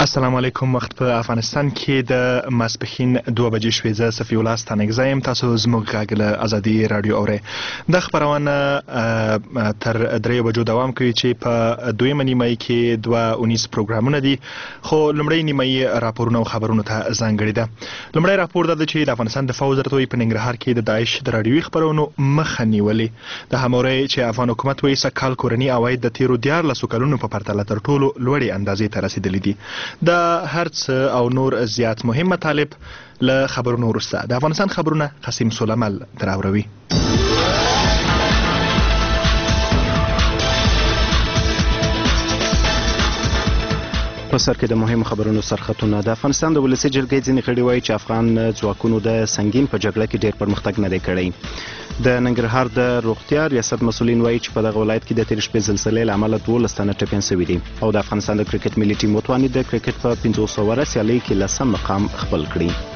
السلام علیکم. وخت په افغانستان کې د ماسپښین 2 بجې شوې. زه صفي الله ستانکزی یم. تاسو زموږ غږ له ازادي رادیو اورئ. د خپرونه تر 3 بجو دوام کوي چې په دویمه نیمه کې 2 پروګرامونه دي، خو لومړی نیمه راپورونه او خبرونه ته ځانګړې ده. لومړی راپور دا ده چې د افغانستان دفاع وزارت وایي په ننګرهار کې د داعش د رادیوي خپرونو مخه نیولې. د همورۍ چې افغان حکومت وایي سږ کورني عواید د تیرو 14 کلونو په پرتله تر ټولو لوړې اندازې ته رسیدلي دي. د هر څه او نور زیات مهم مطالب له خبرونو وروسته د افغانستان خبرونه قاسم سلیمل دراوروي. په سر کې د مهم خبرونو سرخطونه. د افغانستان د ولسي جرګې ځینې غړي وایي چې افغان ځواکونو د سنګین په جګړه کې ډېر پرمختګ نه دی کړی. د ننګرهار د روغتیا ریاست مسؤلین وایي چې په دغه ولایت کې د تېرې شپې زلزلې له امله 12 تنه ټپیان شوي دي. او د افغانستان د کرکټ ملي ټیم وتوانید د کرکټ په 500 سیالۍ کې 10 مقام خپل کړي.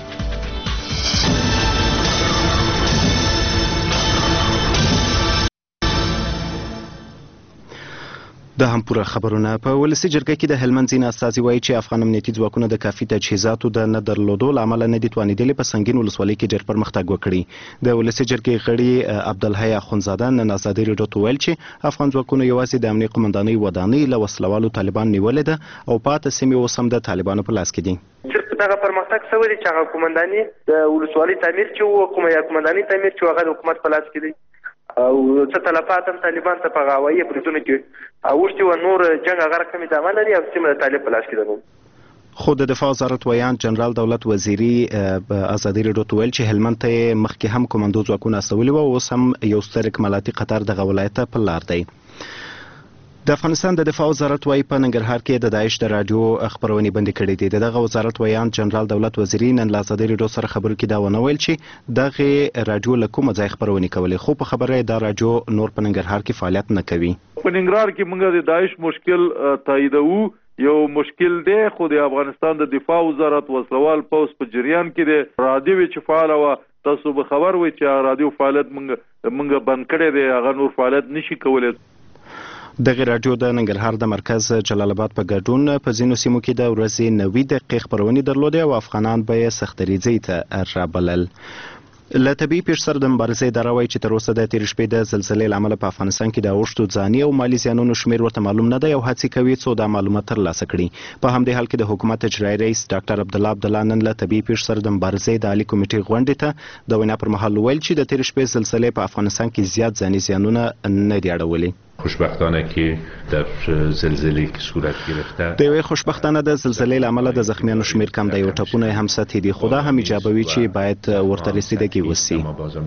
د هم پوره خبرونه. په ولسي جرګه کې د هلمند ځینې استازي وایي چې افغان امنیتي ځواکونه د کافي تجهیزاتو د نه درلودو له امله نه دي توانېدلي په سنګین ولسوالۍ کې ډېر پرمختګ وکړي. د ولسي جرګې غړي عبدالحی اخندزاده نن ازادي راډیو ته ویل چې افغان ځواکونو یوازې د امنیه قمندانۍ ودانۍ له وسلوالو طالبان نیولې ده او پاتې سیمې اوس هم د طالبانو په لاس کې دي. دغه پرمختګ شوی دی چې هغه قمنداني د ولسوالۍ تعمیر چې و قمنداني تعمیر چې هغه د حکومت په لاس کې دی او څه تلفات هم طالبان ته په هوایي بریدونو کې اوښتي و. نور جنګ هغه رقمي ادامه لري او سیمه د طالب په لاس کې ده. خو د دفاع وزارت ویان جنرال دولت وزیري په ازادي راډیو ته ویل چې هلمند ته مخکې هم کمانډو ځواکونه استولي وو او اوس هم یو ستر اکمالاتي قطار دغه ولایت ته په لار دی. د افغانستان د دفاع وزارت وایي په ننګرهار کې د داعش د رادیو خپرونې بندي کړې دي. دغه وزارت ویان جنرال دولت وزیري نن له ازادي راډیو سره خبرو کې دا ونه ویل چې دغه رادیو له کومه ځای خپرونې کولې، خو په خبره دا رادیو نور په ننګرهار کې فعالیت نه کوي. په ننګرهار کې موږ د داعش مشکل تاییدوو. یو مشکل دی خو د افغانستان د دفاع وزارت وسلوال پوس په جریان کې د رادیو چې فعال و. تاسو به خبر وي چې رادیو فعالیت موږ بند کړی دی، هغه نور فعالیت نشي کولی. دغه رادیو د ننګرهار د مرکز جلال آباد په ګډون په ځینو سیمو کې د ورځې 90 دقیقې خپرونې درلودې او افغانان به یې سختریزۍ ته رابلل. له طبیعي پیښو سره د مبارزې اداره وایي چې تر اوسه د تېرې شپې د زلزلې له امله په افغانستان کې د اوښتو ځاني او مالي زیانونو شمېر ورته معلوم نه دی او هڅې کوي څو دا معلومات ترلاسه کړي. په همدې حال کې د حکومت اجرایي رئیس ډاکټر عبدالله نن له طبیعي پیښو سره د مبارزې د عالي کمیټې غونډې ته د وینا پر مهال ویل چې د تېرې شپې زلزلې په افغانستان کې زیات ځاني زیانونه نه دي اړولي. خوشبختانه که در زلزله که صورت گرفته د یوې خوشبختانه د زلزلې له امله د زخمیانو شمیر کم دی او ټپونه هم سطحي دي، خو دا هم ایجابوي چې باید ورته رسیدگی وسی.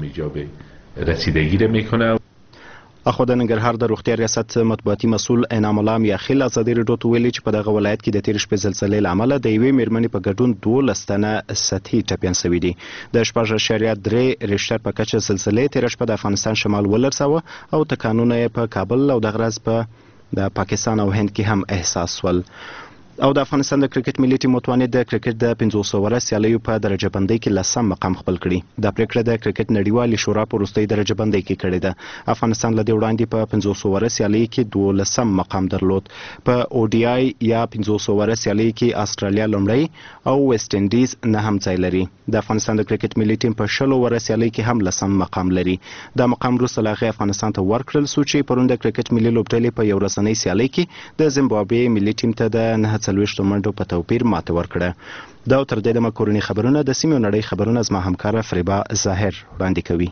رسیدگی میکنه. اخو د ننګرهار د روغتیا ریاست مطبوعاتي مسؤل انعام الله میاخیل ازادي راډیو ته ویلي چې په دغه ولایت کې د تېرې شپې زلزلې له امله د یوې مېرمنې په ګډون 12 تنه سطحي ټپیان شوي دي. د 4.3 ریشتر په کچه زلزلې تېره شپه د افغانستان شمال ولړزاوه او تکانونه یې په کابل او دغه ورځ په د پاکستان او هند کې هم احساس شول. او د افغانستان د کرکټ ملي ټیم متوانید د کرکټ د 500 سیالیو په درجه بندۍ کې 10 مقام خپل کړي. دا پریکړه د کرکټ نړیوالې شورا په وروستۍ درجه بندۍ کې کړې ده. افغانستان له دې وړاندې په 500 سیالۍ کې 12 مقام درلود. په او ډي آی یا 500 سیالۍ کې استرالیا لومړی او ویسټ انډیز نه هم ځای لري. د افغانستان د کرکټ ملي ټیم په 10 سیالۍ کې هم 10 مقام لري. دا مقام وروسته له هغې افغانستان ته ورکړل شو چې پرون د کرکټ ملي لوبډلې په یو ورځنۍ سیالۍ کې د زیمبابوې ملي ټیم ته د 49 منډو په توپیر ماته ورکړه. دا تر دې دمه کورني خبرونه د سیمې او نړۍ خبرونه زما همکاره فریبا ظاهر وړاندې کوي.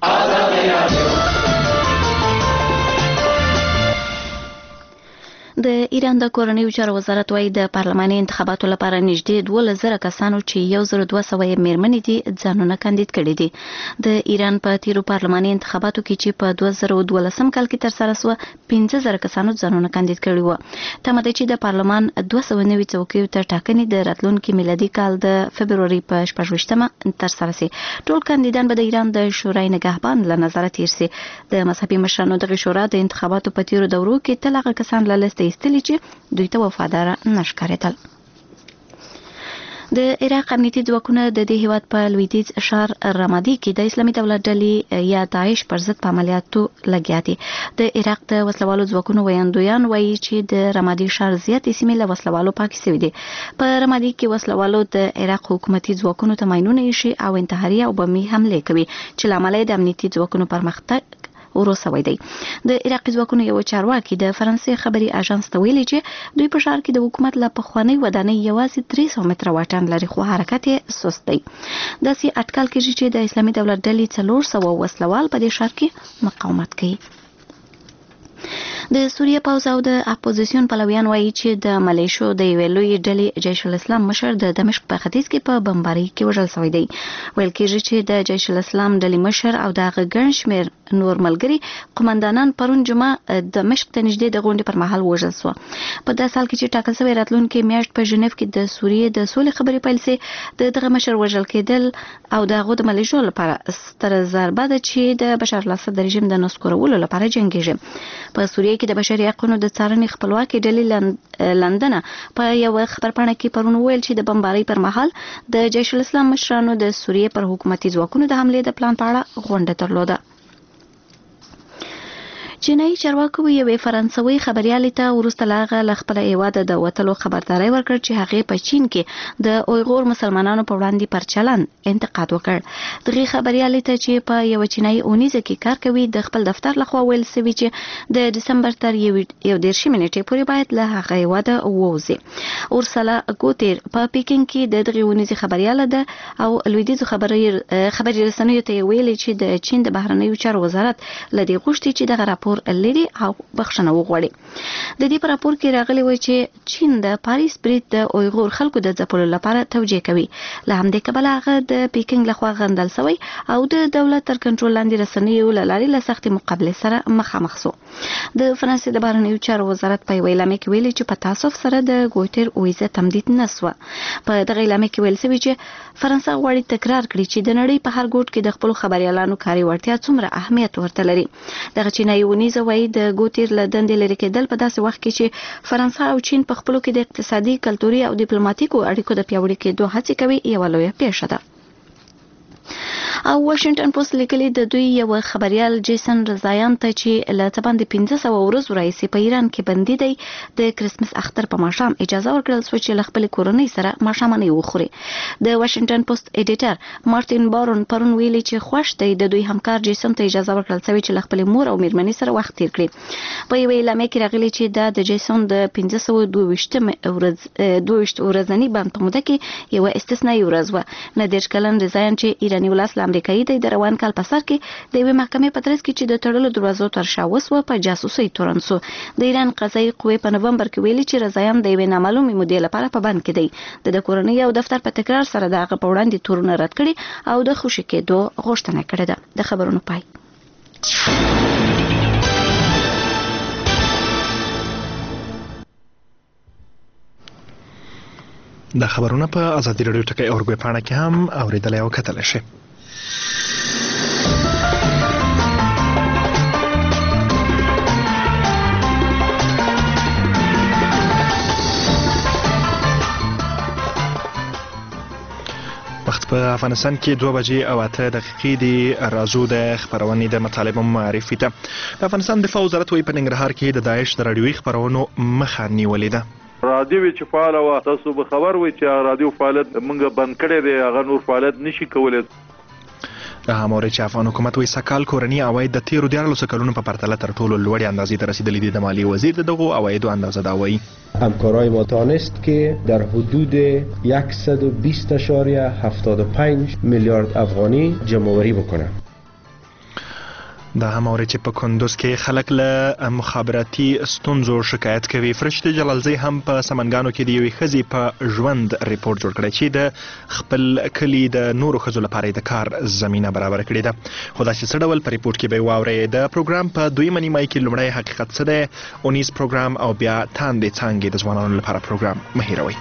د ایران د کورنیو چارو وزارت وايي د پارلماني انتخاباتو لپاره نږدې 12,000 کسانو چې 1200 میرمنې دي ځانونه کاندید کړي دي. د ایران په تیرو پارلماني انتخاباتو کې چې په 2012 کال کې تر سره شو 15,000 کسانو ځانونه کاندید کړي وو. تمه ده چې د پارلمان 290 څوکیو ته ټاکنې د راتلونکي میلادي کال د فبرवरी په 28مه تر سره شي. ټول کاندیدان به د ایران د شورای نگهبان له نظر تیر شي. د مذهبي مشرانو دغه شورا د انتخاباتو په تیرو دورو کې تل هغه کسان له لسته ایستلي چې دوی ته وفادار نشکارېدل. د عراق امنیتي ځواکونه د دې هیواد په لویدیځ ښار رمادي کې د اسلامي دولت ډلې یا داعش پر ضد په عملیاتو لګیا دي. د عراق د وسلوالو ځواکونو ویاندویان وایي چې د رمادي ښار زیاتې سیمې له وسلوالو پاکې شوې دي. په رمادي کې وسلوالو د عراق حکومتي ځواکونو ته ماینونه ایښي او انتحاري او بمي حملې کوي چې له امله د امنیتي ځواکونو پرمختګ وروسوي دی. د عراقي ځواکونو یو چارواکي د فرانسې خبري اژانس ته ویلي چې دوی په ښار کې د حکومت له پخوانۍ ودانۍ یوازې 300 متره واټن لري خو حرکت یې سست دی. داسې اټکل کېږي چې د اسلامي دولت ډلې 400 وسلوال په دې ښار کې مقاومت کوي. د سوریه پوځ او د اپوزیسیون پلویان وایي چې د ملیشو د یوې لویې ډلې جیش الاسلام مشر د دمشق په ختیځ کې په بمبارۍ کې وژل شوی دی. ویل کېږي چې د جیش الاسلام ډلې مشر او د هغه ګڼ شمېر نور ملګري قومندانان پرون جمعه دمشق ته نږدې د غونډې پر مهال وژل شو. په داسې حال کې چې ټاکل شوی راتلونکي میاشت په ژنیف کې د سوریې د سولې خبرې پیل شي، د دغه مشر وژل کېدل او د هغه د ملیشو لپاره ستره ضربه ده چې د بشار الاسد رژیم د نسکورولو لپاره جنګیږي. په سوریه کې د بشري حقوقو د څارنې خپلواکي ډلې لندن په یو خبرپاڼه کې پرون ویل چې د بمبارۍ پر مهال د جیش الاسلام مشرانو د سوریې پر حکومتي ځواکونو د حملې د پلان په اړه غونډه درلوده. چینایي چارواکو یوې فرانسوي خبريالې ته وروسته لاغه له خپل هیواده د وټلو خبرداري ورکړ چې هغه په چین کې د اویغور مسلمانانو په وړاندې پر چلن انتقاد وکړ. دغه خبريالې ته چې په یو چینایي اونیزه کې کار کوي د خپل دفتر لخوا ویل شوی چې د دسمبر تر 11 نیټې پورې باید له هغه هیواده ووځي. اورسلا ګوتیر په پیکینګ کې د دغه اونیزه خبرياله ده او لویدیځ خبري رسنیو ته ویلي چې د چین د بهرنیو چارو وزارت لدی غوښتي چې دغه راپور لري او بخښنه وغواړي. د دې په راپور کې راغلی و چې چین د پاریس برید د اویغور خلکو د ځپلو لپاره توجیه کوي. له همدې کبله هغه د پیکینګ لخوا غندل شوی او د دولت تر کنټرول لاندې رسنیو له لارې له سختې مقابلې سره مخامخ شو. د فرانسې د بهرنیو چارو وزارت په یوه اعلامیه کې ویلي چې په تاسف سره د ګوټیر ویزه تمدید نه شوه. په دغه اعلامیه کې ویل شوی چې فرانسه غواړي تکرار کړي چې د نړۍ په هر ګوټ کې د خپل خبريالانو کاري وړتیا څومره اهمیت ورته لري. دغه چینایي ونیزه وایي د ګوټیر له دندې لرې کېدل په داسې وخت کې چې فرانسه او چین په خپلو کې د اقتصادي، کلتوري او ډیپلوماټیکو اړیکو د پیاوړي کېدو هڅې کوي یوه لویه پیښه ده. او واشنگټن پوسټ لیکلي د دوی یو خبريال جیسن رضایان ته چې له باندې 1500 ورځې راځي په ایران کې بندي دی د کریسمس اختر په ماښام اجازه ورکړل شو چې خپل کورنۍ سره ماښامنۍ وخوري. د واشنگټن پوسټ ایډیټر مارټین بارون پرون ویلي چې خوښ دی د دوی همکار جیسن ته اجازه ورکړل شوی چې خپل مور او میرمنې سره وخت تیر کړي. په یو اعلامیه کې راغلي چې د جیسن د 1522 ورځنی بند په موده کې یو استثنایی ورځ و. نادر کلن رضایان چې ایرانی ولس امریکایي د روان کال په سر کې د یوې محکمې په ترڅ کې چې د تړلو دروازو تر شا وسوه په جاسوسي تورن شو. د ایران قضایي قوې په نومبر کې ویلي چې رضایان د یوې نامعلومې مودې لپاره په بند کې دی. د کورنۍ او دفتر په تکرار سره د هغه په وړاندې تورونه رد کړي او د خوشي کېدو غوښتنه کړې ده. د خبرونو پای. د خبرونه په ازادي رادیو ټکی اورګوي پاڼه کې هم اوریدل او کتل شي. وخت په افغانستان کې 2:08 دی. راځو د خبرونې د مطالبه معرفي ته. د افغانستان دفاع وزارت وایي په ننګرهار کې د داعش د راډیوي خبرونو مخه نیولې ده. رادیو چې فعال و تاسو به خبر وي چې رادیو فعالیت موږ بند کړی دی، هغه نور فعالیت نشي کولای. د هموري چې افغان حکومت وایي سکهال کورنی عواید د 13 کلونو په پرتله تر ټولو لوړې اندازې ته رسیدلې دي. د مالیې وزیر د دغو عوایدو اندازه دا وایي. همکارای ما دانست که در حدود 120.75 میلیارد افغانی جمع‌آوری بکنه. د هموري چې په کندوز کې خلک له مخابراتي ستونزو شکایت کوي. فرشته جلالزی هم په سمنګانو کې د یوې ښځې په ژوند ریپورت جوړ کړی چې د خپل کلي د نورو ښځو لپاره د کار زمینه برابر کړې ده. خو دا چې څه ډول په ریپورت کې به واورئ. د پروګرام په دویمه نیمایي کې لومړی حقیقت څه دی، اونیز پروګرام او بیا تاندې څانګې د ځوانانو لپاره پروګرام مه هېروئ.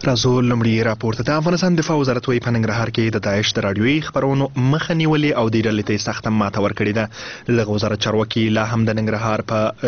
راځو لومړی راپور ته. د افغانستان دفاع وزارت وايي په ننګرهار کې د داعش د راډیويي خبرونو مخه نیولې او د ډلې ته سخته ماته ورکړې ده. دغه وزارت چارواکي لا هم د ننګرهار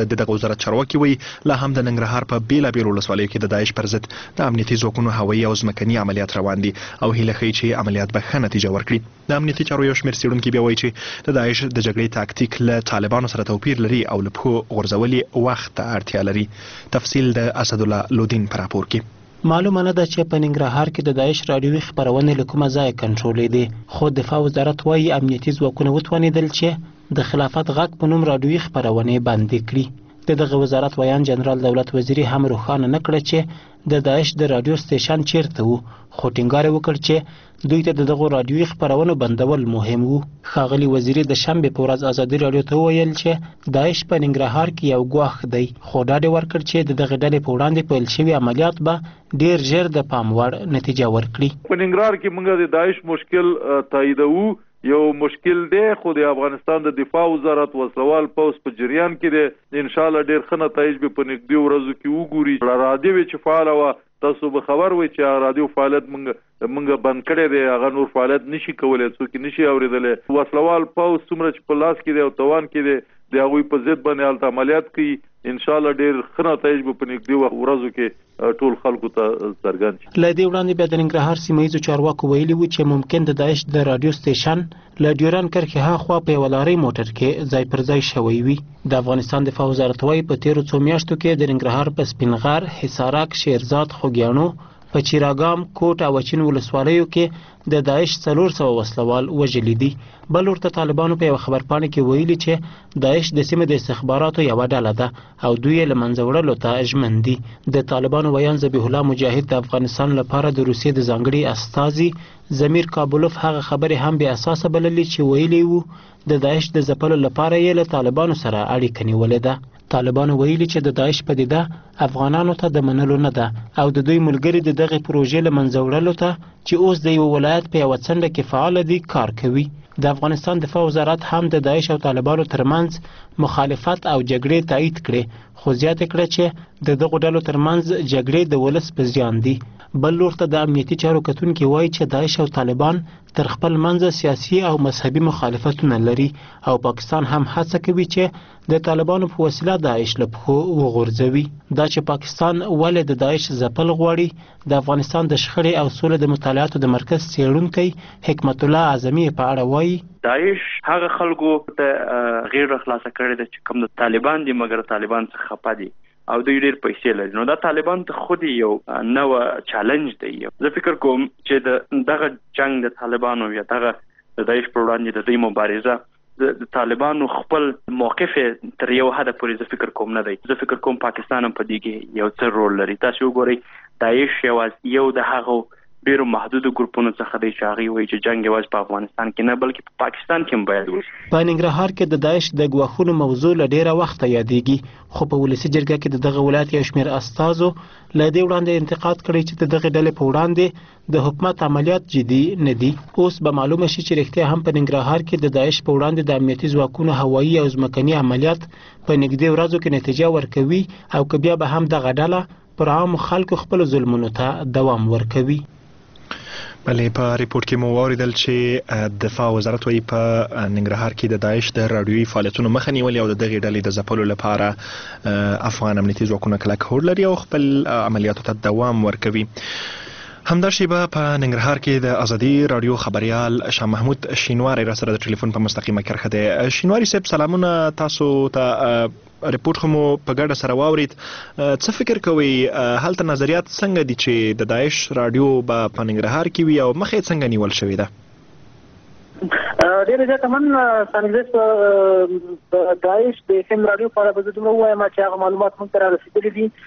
په بیلابیلو ولسوالیو کې د داعش پر ضد د امنیتي ځواکونو هوایي او ځمکني عملیات روان دي او هیله ښیي چې عملیات به ښه نتیجه ورکړي. د امنیتي چارو یو شمېر څېړونکي بیا وایي چې د داعش د جګړې تاکتیک له طالبانو سره توپیر لري او له پښو غورځولي وخت ته اړتیا لري. تفصیل د اسدالله لودین په راپور کې. معلومه نه ده چې په ننګرهار کې د داعش راډیوي خبرونې له کومه ځایه کنټرولې دي، خو دفاع وزارت وايي امنیتي ځواکونه وتوانېدل چې د خلافت غږ په نوم راډیوي خبرونې بندې کړي. د دغه وزارت ویان جنرال دولت وزیري هم روښانه نه کړه چې د داعش د راډیو سټیشن چیرته وو، خو ټینګار وکړ چې دوی ته د دغه راډیوي خبرونو بندول مهم وو. ښاغلي وزیري د شنبې په ورځ ازادي راډیو ته وویل چې داعش په ننګرهار کې یو ګواښ دی، خو ډاډ ورکړ چې د دغه ډلې په وړاندې پیل شوي عملیات به ډیر ژر د پام وړ نتیجه ورکړي. په ننګرهار کې موږ د داعش مشکل تاییدوو. یو مشکل دی خو د افغانستان د دفاع وزارت وسلوال پوس په جریان کې دی. ان شاء الله ډیر ښه نتایج به په نږدې ورځو کې وګوري. راډیو چې فعال و تاسو به خبر وي چې راډیو فعالیت موږ بند کړی دی، هغه نور فعالیت نشي کولی، څوک نشي اوریدلی. وسلوال پوس څومره چې په لاس کې دی او توان کې دی د هغوی په ضد باندې هلته عملیات کوي. ان شاء الله ډیر ښه نتایج به په نږدې ورځو کې ټول خلکو ته څرګند شي. له دې وړاندې بیا د ننګرهار سیمه ییزو چارواکو ویلي وو چې ممکن د داعش د راډیو سټیشن له ډیورن کرښې هاخوا په یوه لارۍ موټر کې ځای پر ځای شوی وي. د افغانستان دفاع وزارت وايي په تیرو څو میاشتو کې د ننګرهار په سپینغر، حصارک، شیرزاد، خوږیاڼو، په چیراګام، کوټ او اچین ولسوالیو کې د داعش 400 وسلوال وژلي دي. بل ورته طالبانو په یو خبرپاڼه کې ویلي چې داعش د سیمې د استخباراتو یوه ډله ده او دوی یې له منځه وړلو ته ژمن دي. د طالبانو ویان ذبیح الله مجاهد د افغانستان لپاره د روسیې د ځانګړي استازي زمیر کابولوف هغه خبرې هم بې اساسه بللې چې ویلي وو د داعش د ځپلو لپاره یې له طالبانو سره اړیکه نیولې ده. طالبانو ویلي چې د داعش پدیده افغانانو ته د منلو نه ده او د دوی ملګري د دغه پروژې له منځه وړلو ته چې اوس د یو ولایت په یوه څنډه کې فعال دي کار کوي. د افغانستان دفاع وزارت هم د داعش او طالبانو ترمنځ مخالفت او جګړې تایید کړې، خو زیاته کړه چې د دغو ډلو ترمنځ جګړې د ولس په زیان دي. بل لور ته د امنیتي چارو کتونکي وایي چې داعش او طالبان تر خپل منځه سیاسي او مذهبي مخالفتونه لري او پاکستان هم هڅه کوي چې د طالبانو په وسیله داعش له پښو وغورځوي. دا چې پاکستان ولې د داعش ځپل غواړي د افغانستان د شخړې او سولې د مطالعاتو د مرکز څېړونکی حکمت الله اعظمي په اړه وایي داعش هغه خلکو ته غیر خلاصه کړی ده چې کوم د طالبان دي مګر طالبان څخه خپه دي او دوی ډېر پیسې لري. نو دا طالبان ته خود یو نوه چالنج دی. زه فکر کوم چې دغه جنگ د طالبانو یا دغه د داعش پر وړاندې د دوی مبارزه د طالبانو خپل موقف تر یو حده پورې زه فکر کوم نه دی. زه فکر کوم پاکستان هم په دې کې یو څه رول لري. تاسو وګورئ داعش یو د هغو ډیرو محدودو ګروپونو څخه دی چې هغوی وایي چې جنګ یوازې په افغانستان کې نه بلکې په پاکستان کې هم باید وشي. په ننګرهار کې د داعش د ګواښونو موضوع له ډیره وخته یادېږي، خو په ولسي جرګه کې د دغه ولایت یو شمېر استازو له دې وړاندې انتقاد کړی چې د دغه ډلې په وړاندې د حکومت عملیات جدي نه دي. اوس به معلومه شي چې رښتیا هم په ننګرهار کې د داعش په وړاندې د امنیتي ځواکونو هوایي او ځمکني عملیات په نږدې ورځو کې نتیجه ورکوي او که بیا به هم دغه ډله پر عامو خلکو خپلو ظلمونو ته دوام ورکوي. بلې په ریپورت کې مو واوریدل چې دفاع وزارت وايي په ننګرهار کې د داعش د راډیوي فعالیتونو مخه نیولې او د دغې ډلې د ځپلو لپاره افغان امنیتي ځواکونه کلک هوډ لري او خپل عملیاتو ته دوام ورکوي. همدا شیبه په ننګرهار کې د ازادي راډیو خبریال شاه محمود شینواری را سره د ټلیفون په مستقیمه کرښه دی. شینواری صاحب سلامونه، تاسو ته ریپورت خو مو په ګډه سره واورید. څه فکر کوئ هلته نظریات څنګه دي چې د داعش راډیو به په ننګرهار کې وي او مخې څنګه نیول شوې ده؟ ډېر زیاته من سنګریز داعش د اف ام راډیو په اړه به زه دومره ووایم چې هغه معلومات موږ ته را رسېدلي دي.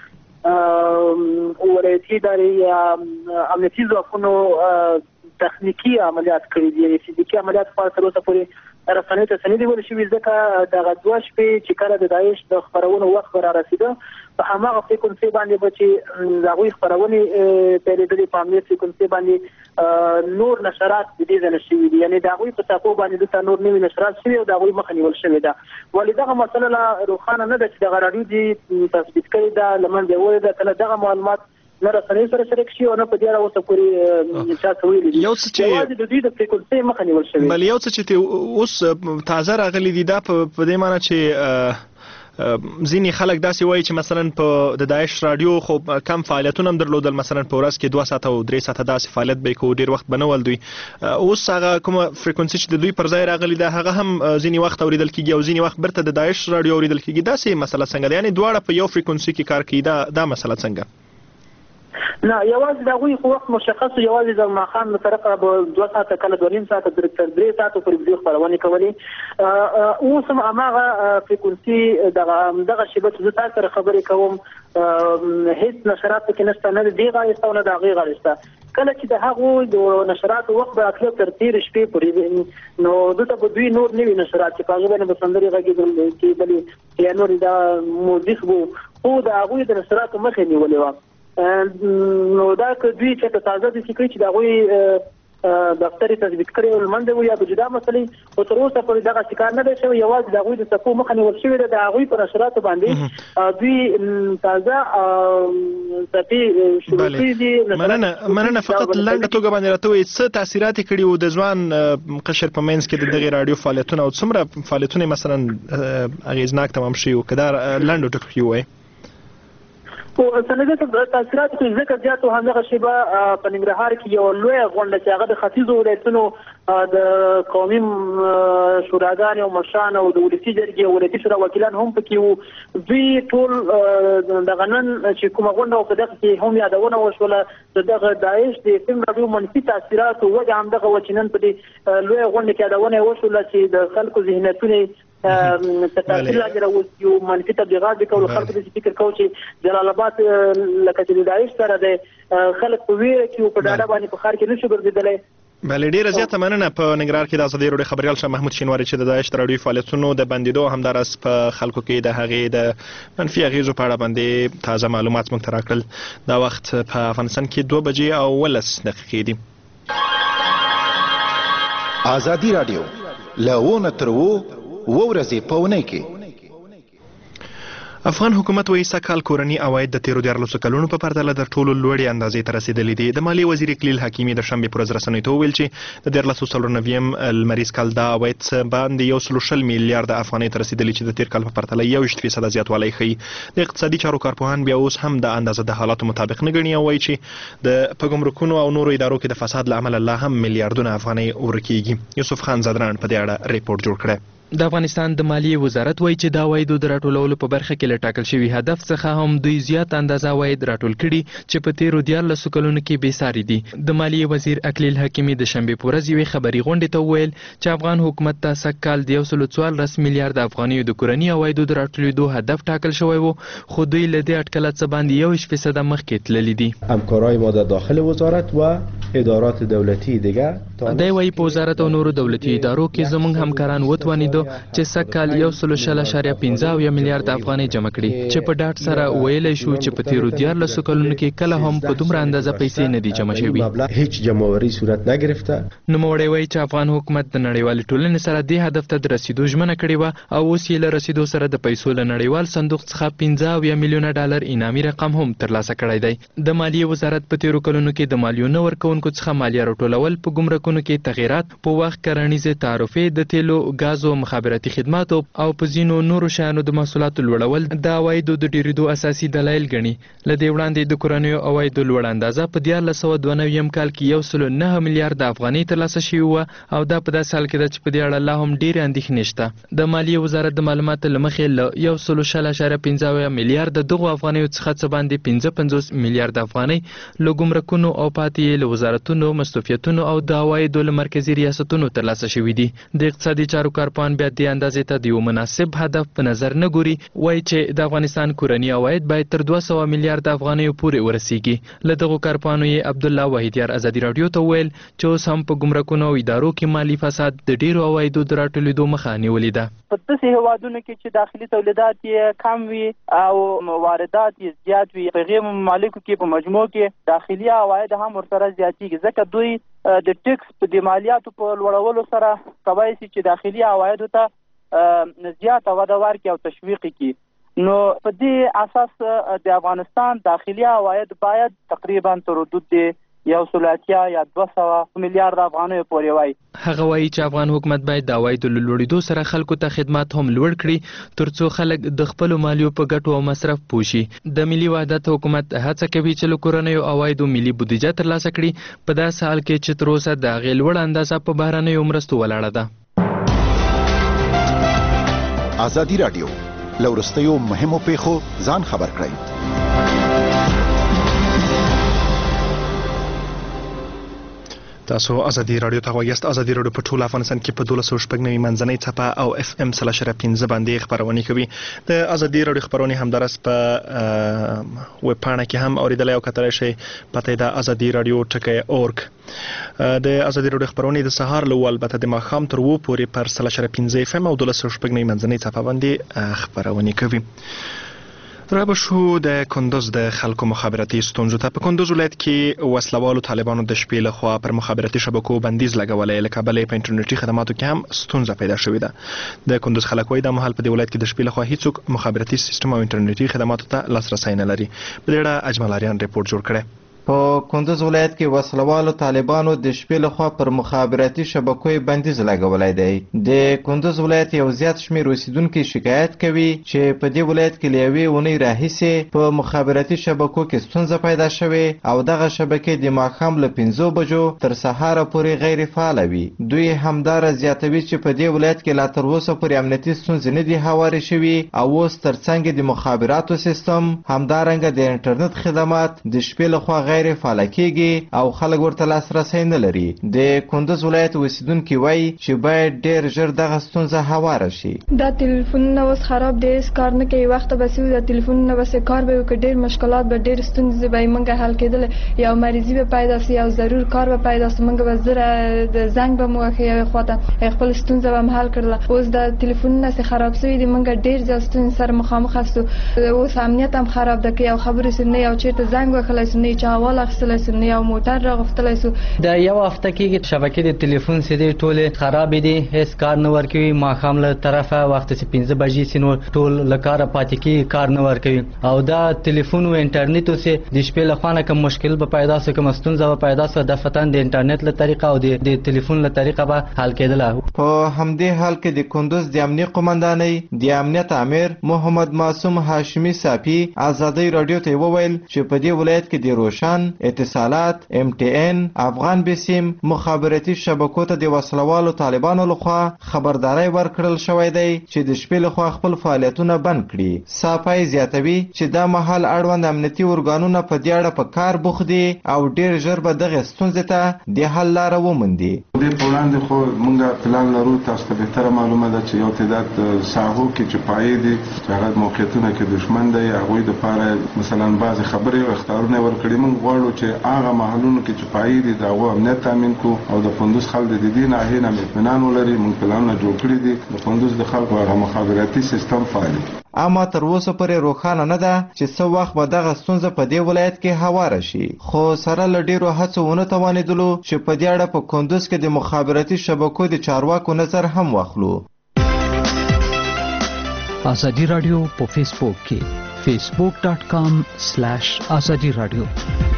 ولایتي ادارې یا امنیتي ځواکونو تخنیکي عملیات کړي دي، یعنې فزیکي عملیات په تر اوسه پورې رسنیو ته څه نه دي ویل شوي، ځکه دغه 2 شپې چې کله د داعش د خپرونو وخت به را رسېده په هماغه فریکونسۍ باندې به چې د هغوی خپرونې پیلېدلې په همدې فریکونسۍ باندې نور نشرات د دې ځای نه شوي دي، یعنې د هغوی په څپو باندې دلته نور نوي نشرات شوي او د هغوی مخه نیول شوې ده. ولې دغه مسله لا روښانه نه ده چې دغه راډیو دې تثبیت کړې ده، له منځه یې وړې ده. کله دغه معلومات نه رسنۍ سره شریک شي او نه په دې اړه اوسه پورې چا څه ویلي دي. یوازې د دوی د فریکونسۍ مخه نیول شوې. بل یو څه چې اوس تازه راغلي دي دا په دې معنی چې ځینې خلک داسې وایي چې مثلا په د داعش رادیو خو کم فعالیتونه هم درلودل، مثلا په ورځ کې 2 ساعته او 3 ساعته داسې فعالیت به کوو، ډیر وخت بنول دوی. اوس هغه کومه فریکونسي چې د دوی پر ځای راغلی ده هغه هم ځینې وخت اوریدل کیږي او ځینې وخت برته د داعش رادیو اوریدل کیږي. داسې مسله څنګه ده؟ یعنی دواړه په یو فریکونسي کې کار کوي، دا مسله څنګه؟ نه یوازې د هغوی خو وخت مشخص، یوازې د ماښام له طرفه به 2 ساعته کله 2.5 ساعته تر 3 ساعته پورې دوی خپرونې کولې. اوس هم هماغه فریکونسي دغه شیبه چې زه تاسو سره خبرې کوم هیڅ نشرات پکې نشته، نه د دې غاړې شته او نه د هغې غاړې شته. کله چې د هغوی د نشراتو وخت به راتلو تر 13 شپې پورې، نو دلته به دوی نور نوي نشرات چې په هغې باندې به سندرې غږېدل کېدلې یا نور دا موزیک و، خو د هغوی د نشراتو مخې نیولې وه. نو دا که دوی چې تازه دي کوي چې د هغوی دفتر تثبیت کړي او لمنځه وي یا به جدا مسلې، خو تر اوسه پورې دغه کار نه دی شوی. یوازې د هغوی د صفو مخه نیول شوې ده. د هغوی په نشراتو باندې دوی تازه صفې شروع کړي دي. مننه. فقط لنډه توګه باندې راته وایي څه تاثیرات یې کړي وو د ځوان قشر په منځ کې د دغې راډیو فعالیتونه او څومره فعالیتونه مثلا اغېزناک تمام شوي وو؟ که دا لنډو ټکو کې ووایي. خو سندې ته تاثیرات کې ځکه زیات و همدغه شیبه په ننګرهار کې یو لویه غونډه چې هغه د ختیځو ولایتونو د قومي شوراګانې او مشران او د ولسي جرګې او ولایتي شورا وکیلان هم پکې وو. دوی ټول دغه نن چې کومه غونډه وه په دغه کې هم یادونه وشوله د دغه داعش د فلم راډیو منفي تاثیراتو وجه همدغه وه چې نن په دې لویه غونډه کې یادونه وشوله چې د خلکو ذهنیتونه تاثیر راځي راوستي او منفي تبلیغات وکړو. خلکو داسې فکر کوي چې جلال آباد لکه چې د داعش سره دی، خلک په ویره کې او په ډاډه باندې په ښار کې نشي ګرځېدلی. بله ډیره زیاته مننه. په ننګرهار کې د ازادۍ راډیو خبریال شاه محمود شینواري چې د داعش د راډیو فعالیتونو د بندېدو همداراز په خلکو کې د هغې د منفي اغېزو په اړه باندې تازه معلومات موږ ته راکړل. دا وخت په افغانستان کې 2:19 دي. ازادي راډیو له ونه تر ورځې په اونۍ کې. افغان حکومت وایي سږ کورني عواید د تیرو 14 کلونو په پرتله د ټولو لوړې اندازې ته رسیدلي دي. د مالیې وزیر اقلیل حکیمي د شنبې پر ورځ رسنیو ته وویل چې د 1440 لمریز کال دا عواید باندې 120 میلیارډ افغانۍ ته رسیدلي چې د تیر کال په پرتله 21% زیاتوالی ښیي. د اقتصادي چارو کارپوهان بیا اوس هم د اندازه د حالاتو مطابق نه ګڼي او وایي چې د په ګمرکونو او نورو ادارو کې د فساد له امله لا هم میلیارډونه افغانۍ ورکیږي. یوسف خان زدران په دې اړه ریپورت جوړ کړی. د افغانستان د مالیې وزارت وایي چې د عوایدو د راټولولو په برخه کې له ټاکل شوي هدف څخه هم دوی زیات اندازه عواید راټول کړي چې په تیرو 14 کلونو کې بېساري دي. د مالیې وزیر اقلیل حکیمي د شنبې په ورځ یوې خبري غونډې ته وویل چې افغان حکومت ته سږ کال د 114 میلیارډ افغانیو د کورني عوایدو د راټولېدو هدف ټاکل شوی و، خو دوی له دې اټکله څه باندې 21% مخکې تللي دي. همکارای ما در داخل وزارت و ادارات دولتی دیگر دی وایي په وزارت او نورو دولتي ادارو کې زموږ همکاران وتوانېدو چې سږ کال 1.15 میلیارډ افغانۍ جمع کړي چې په ډاډ سره ویلی شو چې په تیرو 14 کلونو کې کله هم په دومره اندازه پیسې نه دي جمع شوي. هیچ جمعوری صورت نگرفته. نوموړی وایي چې افغان حکومت د نړیوالې ټولنې سره دې هدف ته د رسیدو ژمنه کړې وه او اوس یې له رسیدو سره د پیسو له نړیوال صندوق څخه 15 میلیونه ډالر انعامي رقم هم ترلاسه کړی دی. د مالیې وزارت په تیرو کلونو کې د مالیو نه ورکوونکو څخه مالیه راټولول، په ګمرکونو کې تغیرات، په وخت کرنیزې تعرفې، د تیلو غازو مخابراتي خدماتو او په ځینو نورو شیانو د محصولاتو لوړول د عوایدو د ډېرېدو اساسي دلایل ګڼي. له دې وړاندې د کورنیو عوایدو لوړه اندازه په 1492 کال کې 109 میلیارډ افغانۍ ترلاسه شوې وه او دا په داسې حال کې ده چې په دې اړه لا هم ډېرې اندېښنې شته. د مالیې وزارت د معلوماتو له مخې له 1.15 میلیارډ دغو افغانیو څخه څه باندې 55 میلیارډ افغانۍ له ګمرکونو او پاتې یې له وزارتونو، مستوفیتونو او د عوایدو له مرکزي ریاستونو ترلاسه شوي دي. د اقتصادي چارو کارپوهان بیا دې اندازې ته د یو مناسب هدف په نظر نه ګوري. وایي چې د افغانستان کورني عواید باید تر 200 میلیارډ افغانیو پورې ورسیږي. له دغو کارپوهانو یې عبدالله وحیدیار ازادي راډیو ته وویل چې اوس هم په ګمرکونو او ادارو کې مالي فساد د ډیرو عوایدو د راټولېدو مخه نیولې ده. په داسې هیوادونو کې چې داخلي تولیدات یې کم وي او واردات یې زیات وي، په هغې ممالکو کې په مجموع کې داخلي عواید هم ورسره زیاتېږي، ځکه دوی د ټکس د مالیاتو په لوړولو سره کولی شي چې داخلي عوایدو ته زیاته وده ورکړي او تشویق کړي. نو په دې اساس د افغانستان داخلي عواید باید تقریبا تر حدود 180 یا 200 میلیارډ افغانۍ پورې وای. هغه وایي چې افغان حکومت باید د عوایدو له لوړېدو سره خلکو ته خدمات هم لوړ کړي ترڅو خلک د خپلو مالیو په ګټو او مصرف پوه شي. د ملي وحدت حکومت هڅه کوي چې له کورنیو عوایدو ملي بودیجه ترلاسه کړي په داسې حال کې چې تر اوسه د هغې لوړه اندازه په بهرنیو مرستو ولاړه ده. ازادي راډیو له وروستیو مهمو پیښو ځان خبر کړئ. تاسو ازادي راډیو ته وایاست. ازادي راډیو په ټول افغانستان کې په 1290 منځنۍ څپه او اف ام 3.15 باندې خبرونه کوي. د ازادي راډیو خبرونه همدارس په ویب پاڼه کې هم اوریدلای او کتلای شئ. پته د ازادي راډیو ټکی.org. د ازادي راډیو خبرونه د سهار له البته د ماښام تر 2 پورې پر 3.15 اف ام او 1290 منځنۍ څپه باندې خبرونه کوي. رابه شو د کندوز د خلکو مخابراتي ستونزو ته. په کندوز ولایت کې وسلوالو طالبانو د شپې لخوا پر مخابراتي شبکو بندیز لګولې، له کابل په انټرنیټي خدماتو کې هم ستونزه پیدا شوې ده. د کندوز خلک وایي د مهال په دې ولایت کې د شپې لخوا هیڅوک مخابراتي سیستم او انټرنیټي خدماتو ته لاسرسی نه لري. په دې اړه اجمل اریان ریپورت جوړ کړی. په کندوز ولایت کې وسلوالو طالبانو د شپې لخوا پر مخابراتي شبکو بندیز لګولای دی. د کندوز ولایت یو زیات شمېر اوسیدونکو شکایت کوي چې په دې ولایت کې لیوي ونی راهیسې په مخابراتي شبکو کې ستونزه پیدا شوې او دغه شبکې د ماښام له 5 بجو تر سهار پورې غیر فعال وي. دوی همدار زیاتوي چې په دې ولایت کې لا تر اوسه پورې امنیتي ستونزې نه دي هوارې شوې او اوس ترڅنګ د مخابراتو سیستم همدارنګه د انټرنیټ خدمات د شپې لخوا غیر فعال کیږي او خلک ورته لاسرسی نه لري. د کندوز ولایت اوسیدونکي وایي چې باید ډیر ژر دغه ستونزه هواره شي. دا تلیفونونه اوس خراب دي، هیڅ کار نه کوي. وخت به سوي د تلیفونونه بس کار به وکړي، ډیر مشکلات به ډیر ستونزې به موږ حل کېدل. یو مریضي به پیدا شي او ضرور کار به پیدا شي، موږ به زره د زنګ به مو خو خواته خپل ستونزه به حل کړل. اوس د تلیفونونه سي خراب شوي دي، موږ ډیر ځل ستونزې سره مخامخ یاستو. اوس امنیت هم خراب ده کې او خبرې سره یو چیرته زنګ وکړای سي نه چا اخستلای سو نه یو موټر راغفتلای سو. د یو هفته کې شبکې د ټلیفون سیدې ټوله خراب دي، هیڅ کار نه ورکوي. ماښام له طرفه وخت چې 15 بجې سي نو ټول لکاره پاتې کی کار نه ورکوي او دا ټلیفون او انټرنیټ سه د شپې له خانه کوم مشکل به پیدا سي، کوم ستونزه به پیدا سي، د فتن د انټرنیټ له طریقه او د ټلیفون له طریقه به حل کېدل. په همدې حال کې د کندوز د امنیت قومندانۍ د امنیت امیر محمد معصوم هاشمی صافي ازادي رادیو ته وویل چې په دې ولایت کې د روشن اتصالات، MTN، افغان بسیم مخابراتي شبکو ته د وسلوالو طالبانو لخوا خبرداري ورکړل شوې ده چې د شپې لخوا خپل فعالیتونه بند کړي. صافي زیاتوي چې دا مهال اړوند امنیتي ارګانونه په دې اړه په کار بوخت دي او ډیر ژر به دغه ستونزې ته د حل لاره وموندي. د وړاندې خو موږ پلان لرو، تاسو ته بهتره معلومه ده چې یو تعداد ساحو کې چې پای دي چې هغه موقعیتونه کې دشمن دی، هغوی د پاره مثلا بعض خبرې او اختیارونه ورکړي. موږ غواړو چې هغه محلونو کې چې پای دي دا و امنیت تامین کو او د کندوز خلک د دې ناحیې نه اطمینان ولري. موږ پلانونه جوړ کړي دي د کندوز د خلکو هغه مخابراتي سیستم فعال دي. اما تر اوسه پورې روښانه نه ده چې څه وخت به دغه ستونزه په دې ولایت کې هواره شي، خو سره له ډیرو هڅو ونه توانېدلو چې په دې اړه په کندوز کې د مخابراتي شبکو د چارواکو نظر هم واخلو. ازادي راډیو په فیسبوک کې facebook.com/azadi radio.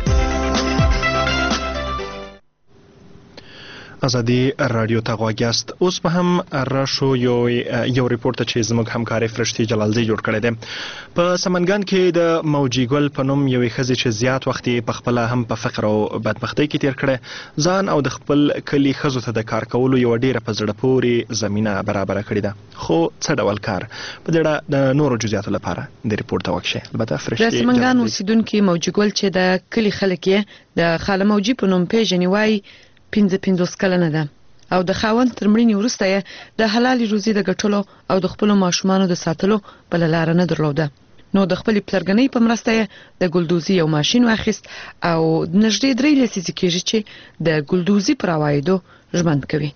ازادي راډیو ته غواګیاست. اوس په هم راشو یو ریپورت چې زموږ همکار فرشتي جلالزی جوړ کړی دی. په سمنګان کې د موجي ګل په نوم یوې ښځې چې زیات وخت په خپل هم په فقر او بدبختۍ کې تیر کړی، ځان او د خپل کلی ښځو ته د کار کولو یو ډیره په زړه پورې زمینه برابر کړې ده. خو څه ډول کار؟ په دې اړه د نورو جزئیاتو لپاره د ریپورت توقع. البته فرشتي د سمنګان اوسیدونکو موجي ګل چې د کلی خلک یې د خاله موجي په نوم پیژني وایي 55 کلنه ده او د خاوند تر مړینې وروسته یې د حلال روزي د ګټلو او د خپل ماشومانو د ساتلو بل لار نه درلوده. نو د خپل پلرګنۍ په مرسته یې د ګلدوزي یو ماشين واخیست او نږدې 3 لسیزې کېږي چې د ګلدوزي پر عوایدو ژوند کوي.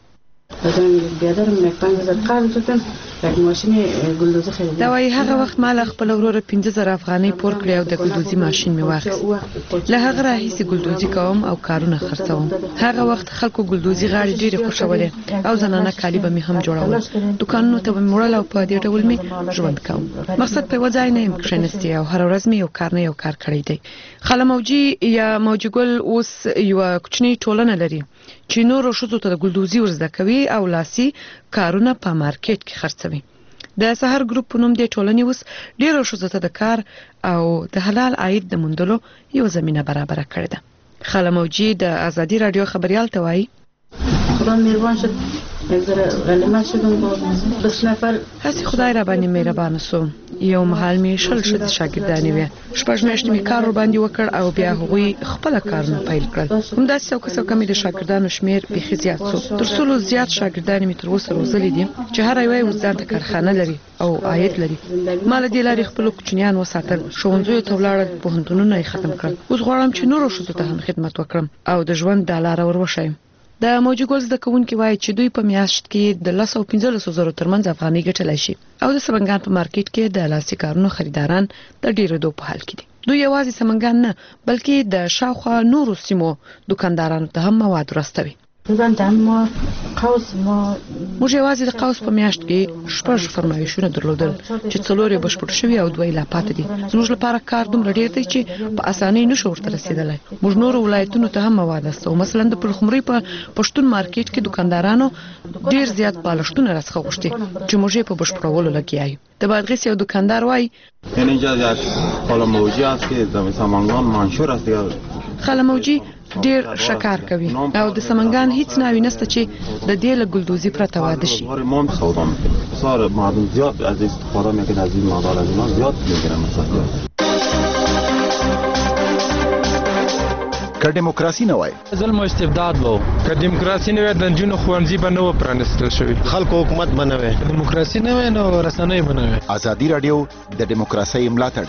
دا وايي هغه وخت مال خپل ورور 15000 افغانۍ پور کړی او د ګلدوزي ماشين می واخیست. له هغه راهیسې ګلدوزي کوم او کارونه خرڅوم. هغه وخت خلکو ګلدوزي غاړي ډېرې خوښولې او زنانه کالي به می هم جوړول. دکانونو ته به وړل او په دې ډول می ژوند کوم. مقصد په وځای نه یم کښنستی او هر ورځ می یو کار نه یو کار کړی دی. خلموجي یا موجګل اوس یو کوچنی ټولنه لري چې نور شوزو ته د ګلدوزي ورزده کوي او لاسي کارونه په مارکیټ کې خرڅوي. د سحر ګروپ په نوم د ټولنې اوس ډېر شوزو ته د کار او د حلال عاید د موندلو یو زمينه برابر کړې ده. خلموجي د ازادي رادیو خبريال ته وایي خدا مهربان شد غنیمت شدم با 2 نفر هستی خدای را باندې مهربان سو. یو محل می شل شد شاګردانی وي. شپږ میاشتې می کار ور باندې وکړ او بیا هغوی خپل کارونه پیل کړل. همدا څوک می د شاګردانو شمیر به زیات سو. تر څو زیات شاګردان می تر اوسه روزلې دي چې هر یو ځانته کارخانه لري او عاید لري. مال دې لري خپل کوچنیان وساتل. ښوونځیو ته ولاړل، پوهنتونونه یې ختم کړل. اوس غواړم چې نور شوزو ته هم خدمت وکړم او د ژوند د لارې وروښیم. د موجګل زده کوونکي وایي چې دوی په میاشت کې د 15,000 ترمنځ افغانۍ ګټلای شي او د سمنګان په مارکیټ کې د لاسي کارونو خریداران د ډیرو دوه په حال کې دي. دوی یوازې سمنګان نه بلکې د شاوخوا نورو سیمو دکاندارانو ته هم مواد ورستوي. موږ یوازې د قوس په میاشت کې 6 فرمایشونه درلودل چې 4 بشپړ شوي او 2 لا پاتې دي. زموږ لپاره کار دومره ډیر دی چې په اسانۍ نشو ورته رسیدلای. موږ نور ولایتونو ته هم مواد استو. مثلا د پلخمري په پښتون مارکیټ کې دکاندارانو ډیر زیات پالښتونه راڅخه غوښتي چې موږ په بشپړولو لګیایو. د بادغیس یو دکاندار وایي اینجا یک خلموجی است که در سمنگان منشور است. خلموجی ډیر شکار کوي او د سمنګان هیڅ ناوی نسته چې د دې له ګلدوزي پرته واده شي. سار مردم زیاد از استفاده میکنه از این مواد، از اینا زیاد میگیرن. مثلا که دیموکراسي نه وای ظلم او استبداد وو. که دیموکراسي نه وای د جنونو خوانځي به نه پرانستل شوی. خلکو حکومت بنوي. دیموکراسي نه وای نو رسنۍ بنوي. ازادي رادیو د دیموکراسي ملاتړ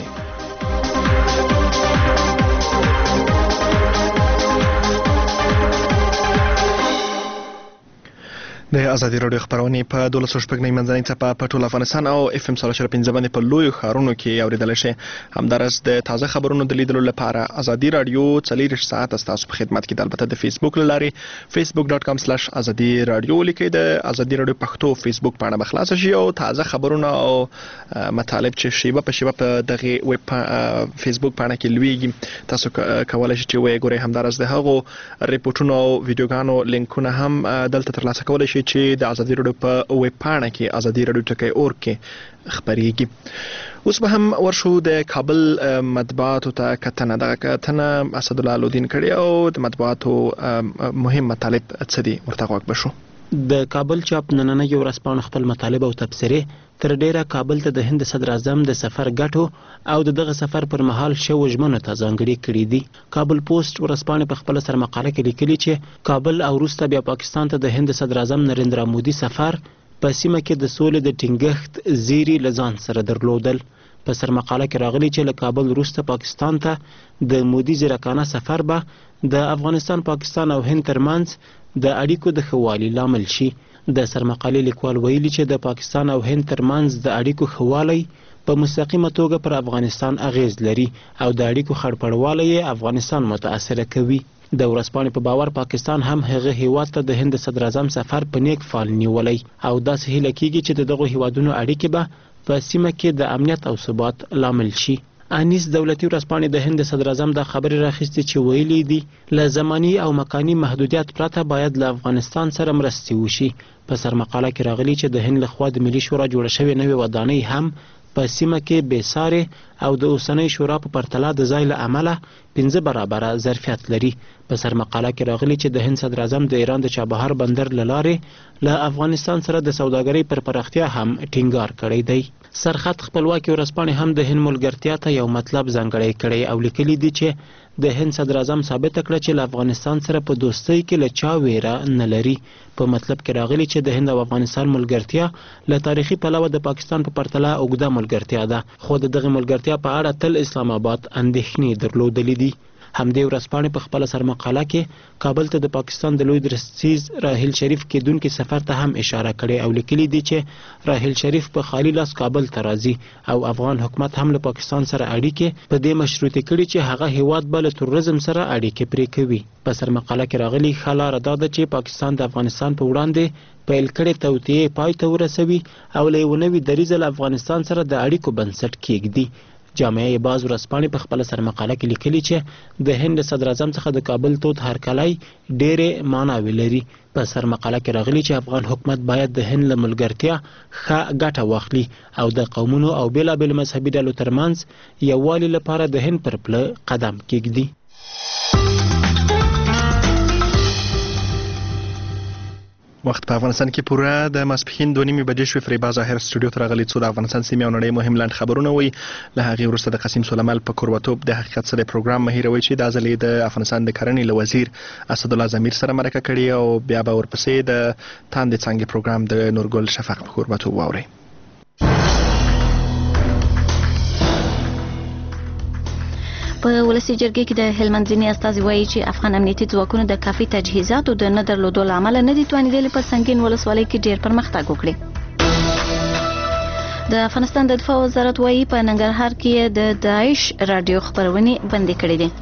د ازادي رادیو خبرونه په 12 منځنۍ څپه په ټول افغانستان او اف ام 105 باندې په لوی خارونو کې اوریدل شي. همدارس د تازه خبرونو د لیدلو لپاره ازادي رادیو 24 ساعت تاسو په خدمت کې د البته د فیسبوک لاري facebook.com/azadi radio لیکي. د ازادي رادیو پښتو فیسبوک باندې بخلاص شي او تازه خبرونه او مطالب چې شیبه په شیبه په دغه ویب فیسبوک باندې کې لویږي تاسو کولای شئ چې وګورئ. همدارس د هغو ریپورتونو او ویډیوګانو لینکونه هم دلته ترلاسه کولای شئ چې د ازادي رادیو په ویب پاڼه کې ازادي رادیو ټکی اور کې خبريږي. اوس به هم ورشو د کابل مطبوعاتو ته کتنه. د کتنه اسد الله لودین کړي او د مطبوعاتو مهم مطالب څه دي ورته غوږ بشو. د کابل چاپ نننۍ ورځپاڼه خپل مطالب او تبصرې تر ډیره کابل ته د هند صدر اعظم د سفر ګټو او دغه سفر پر مهال شو ژمنو ته ځانګړي کړي دي. کابل پوسټ ورځپاڼه په خپل سرمقاله کې لیکلي چې کابل او وروسته بیا پاکستان ته د هند صدر اعظم نریندرا مودي سفر په سیمه کې د سولې د ټینګښت زیری لزان سره درلودل. په سرمقاله کې راغلي چې له کابل وروسته پاکستان ته د مودي ځیرکانه سفر به د افغانستان، پاکستان او هند ترمنځ د اړیکو د ښه والي لامل شي. د سرمقالې لیکوال ویلي چې د پاکستان او هند ترمنځ د اړیکو ښه والی په مستقیمه توګه پر افغانستان اغیز لري او د اړیکو خړپړوالی افغانستان متاثر کوي. د ورځپاڼې په باور پاکستان هم هغه هیواد ته د هند صدر اعظم سفر په نیک فال نیولی او داسې هیله کیږي چې دغه هیوادونو اړیکې به په سیمه کې د امنیت او ثبات لامل شي. انیس دولتي ورځپاڼې د هند صدر اعظم د خبرې راخیستې چې ویلي دي له زماني او مکاني محدودیت پرته باید له افغانستان سره مرستې وشي. په سرمقاله کې راغلي چې د هند لخوا د ملي شورا جوړه شوې نوې ودانۍ هم په سیمه کې بېسارې او د اوسنۍ شورا په پرتله د ځای له امله 15 برابره ظرفیت لري. په سرمقاله کې راغلي چې د هند صدر اعظم د ایران د چابهار بندر له لارې له افغانستان سره د سوداګرۍ پر پراختیا هم ټینګار کړی دی. سرخط خپلواکي ورځپاڼې هم د هند ملګرتیا ته یو مطلب ځانګړی کړی او لیکلي دي چې د هند صدر اعظم ثابته کړه چې له افغانستان سره په دوستۍ کې له چا ویره نه لري. په مطلب کې راغلي چې د هند او افغانستان ملګرتیا له تاریخي پلوه د پاکستان په پرتله اوږده ملګرتیا ده، خو د دغه ملګرتیا په اړه تل اسلام آباد اندېښنې درلودلې دي. همدې ورځپاڼې په خپله سرمقاله کې کابل ته د پاکستان د لوی درستیز راحیل شریف کېدونکي سفر ته هم اشاره کړې او لیکلي دي چې راحیل شریف په خالي لاس کابل ته راځي او افغان حکومت هم له پاکستان سره اړیکې په دې مشروطې کړي چې هغه هیواد به له تروریزم سره اړیکې پرې کوي. په سرمقاله کې راغلي ښه لاره دا ده چې پاکستان د افغانستان په وړاندې پیل کړې توطیې پای ته ورسوي او له یوه نوي دریځه له افغانستان سره د اړیکو بنسټ کیږدي. جامعه باز ورځپاڼې په خپله سرمقاله کې لیکلي چې د هند صدراعظم څخه د کابل تود هرکلی ډېرې معناوې لري. په سرمقاله کې راغلي چې افغان حکومت باید د هند له ملګرتیا ښه ګټه واخلي او د قومونو او بېلابېلو مذهبي ډلو ترمنځ یووالي لپاره د هند پر پله قدم کیږدي. وخت په افغانستان کې پوره د ماسپښین 2:30 بجې شوې. فریبا ظاهر سټوډیو ته راغلی څو د افغانستان سیمې او نړۍ مهم لاند خبرونه وي. له هغې وروسته د قاسم سلیمال په کوربتوب د حقیقت سره پروګرام مهیروي چې دا ځل د افغانستان د کرنې له وزیر اسدالله ضمیر سره مرکه کړې او بیا به ورپسې د تاندې څانګې پروګرام د نورګل شفق په کوربتوب واورئ. په ولسي جرګې کې د هلمند ځینې استازي وایي چې افغان امنیتي ځواکونو د کافي تجهیزاتو د نه درلودو له امله نه دي توانېدلي په سنګین ولسوالۍ کې ډېر پرمختګ وکړي. د افغانستان د دفاع وزارت وایي په ننګرهار کې د داعش راډیو خپرونې بندې کړې دي.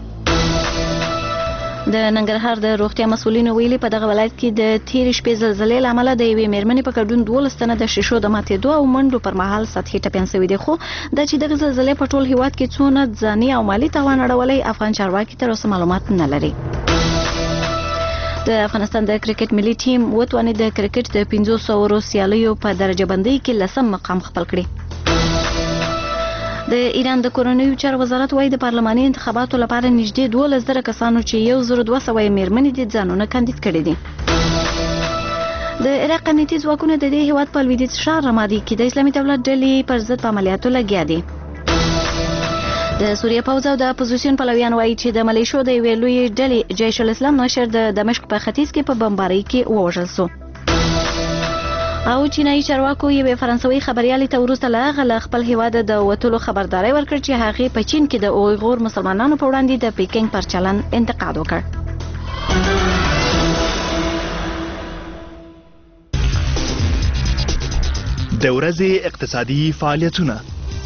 د ننګرهار د روغتیا مسؤلینو ویلي په دغه ولایت کې د تېرې شپې زلزلې له امله د یوې مېرمنې په ګډون 12 تنه د شیشو د ماتېدو او منډو پر مهال سطحي ټپیان شوي دي. خو دا چې دغه زلزلې په ټول هیواد کې څونه ځاني او مالي تاوان اړولی افغان چارواکي تر اوسه معلومات نه لري. د افغانستان د کرکټ ملي ټیم وتوانېد د کرکټ د 500 سیالیو په درجه بندۍ کې 10م مقام خپل کړي. د ایران د کورنیو چارو وزارت وايي د پارلماني انتخاباتو لپاره نږدې 12,000 کسانو چې 1200 مېرمنې دي ځانونه کاندید کړي دي. د عراق امنیتي ځواکونه د دې هیواد په لویدیځ ښار رمادي کې د اسلامي دولت ډلې پر ضد په عملیاتو لګیا دي. د سوریه پوځ او د اپوزیسیون پلویان وايي چې د ملیشو د یوې لویې ډلې جیش الاسلام نشر د دمشق په ختیځ کې په بمبارۍ کې ووژل شو. او چینایي چارواکو یوې فرانسوي خبريالې ته وروسته له هغه له خپل هیواد د وتلو خبرداری ورکړ چې هغې په چین کې د اویغور مسلمانانو په وړاندې د پیکنګ پر چلن انتقاد وکړ. د ورځې اقتصادي فعالیتونه.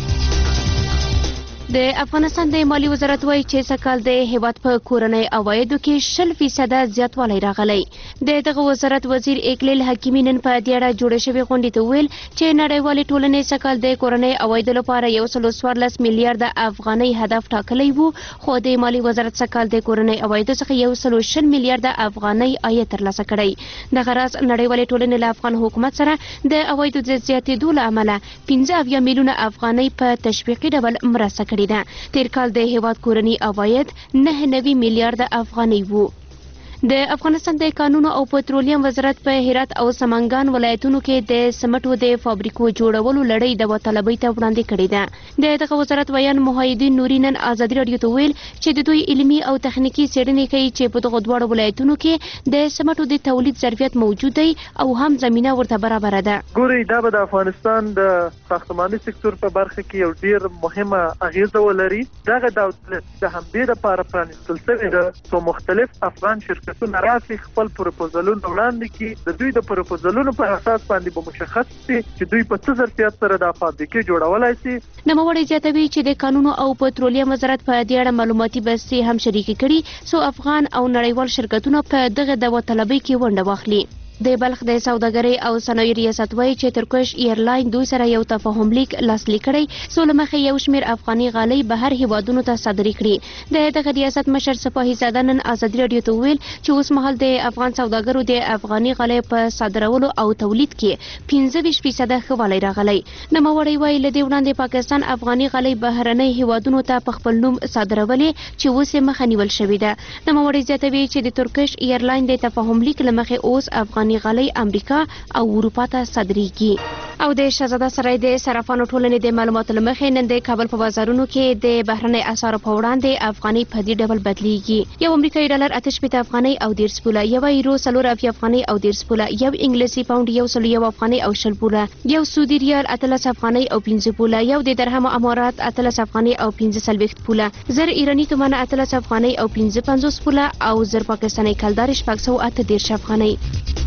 د افغانستان د مالی وزارت وایي چې سږکال د هیواد په کورنۍ عوایدو کې 0% زیاتوالی راغلی. دغه وزارت وزیر اقلیل حکیمی نن په دې اړه جوړه شوې غونډې ته وویل چې نړیوالې ټولنې سږکال د کورنۍ عوایدو لپاره 114 میلیارډ افغانۍ هدف ټاکلی و، خو د مالی وزارت سږکال د کورنۍ عوایدو څخه 106 میلیارډ افغانۍ عاید ترلاسه کړی. دغه راز نړیوالې ټولنې له افغان حکومت سره د عوایدو د زیاتېدو له امله 15 میلیونه افغانۍ په تشویقي ډول مرسته کړې. تیر کال د هیواد کورنی عواید 9 میلیارډ افغانۍ وو. د افغانستان د کانونو او پټرولیم وزارت په هرات او سمنګان ولایتونو کې د سمټو د فابریکو جوړولو لړۍ د وطلبۍ ته وړاندې کړې ده. دغه وزارت ویان محیدین نوري نن ازادي رادیو ته ویل چې د دوی علمي او تخنیکی څېړنې کوي چې په دغه دواړو ولایتونو کې د سمټو د تولید ظرفیت موجود دی او هم زمينه ورته برابر ده. ګوري دا به د افغانستان د ساختماني سکتور په برخه کې یو ډیر مهمه اغیزه ولري. دغه د همدې لپاره پرانیستل شوی ده چې مختلف افغان شرکتونه راسي خپل پروپوزلونه وړاندې کړي. د دوی د پروپوزلونو په اساس باندې به مشخص شي چې دوی په څه ظرفیت سره د فابریکې جوړولای شي. نوموړی زیاتوي چې د کانونو او پټرولیم وزارت په دې اړه معلوماتي بستې هم شریکې کړي څو افغان او نړیوال شرکتونه په دغه د وطلبۍ کې ونډه واخلي. د بلخ د سوداګرۍ او صنایع ریاست وایي چې ترکش ایرلاین دوی سره یو تفاهم لیک لاسلیک کړی څو له مخې یو شمېر افغاني غالۍ بهر هیوادونو ته صادرې کړي. دغه ریاست مشر سپاهي زاده نن ازادي رادیو ته وویل چې اوس مهال د افغان سوداګرو د افغاني غالۍ په صادرولو او تولید کې 25% ښه والی راغلی. نوموړی وایي له دې وړاندې پاکستان افغاني غالۍ بهرنۍ هیوادونو ته په خپل نوم صادرولې چې اوس یې مخه نیول شوې ده. نوموړی زیاتوي چې د ترکش ایرلاین د تفاهم لیک له مخې اوس افغاني غالۍ امریکا او اروپا ته صادریږي. او د شهزاده سرای د صرافانو ټولنې د معلوماتو له مخې نن د کابل په بازارونو کې د بهرنۍ اسعارو په وړاندې افغاني په دې ډول بدلیږي. یو امریکایي ډالر 8 افغانۍ او 10 پوله، یو یورو 4 افغانۍ او 10 پوله، یو انګلیسي پاوند 101 افغانۍ او 0 پوله، یو سعودي ریال 18 افغانۍ او 15 پوله، یو د درهم امارات 18 افغانۍ او 15 پوله، زر ایرانی تومان 18 افغانۍ او 55 پوله او زر پاکستاني کلدار 618 افغانۍ.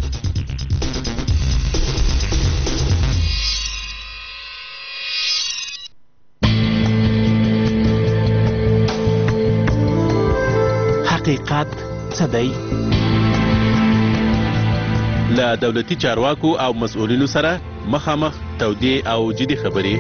حقیقت څه دی؟ له دولتي چارواکو او مسؤلینو سره مخامخ تودې او جدي خبرې.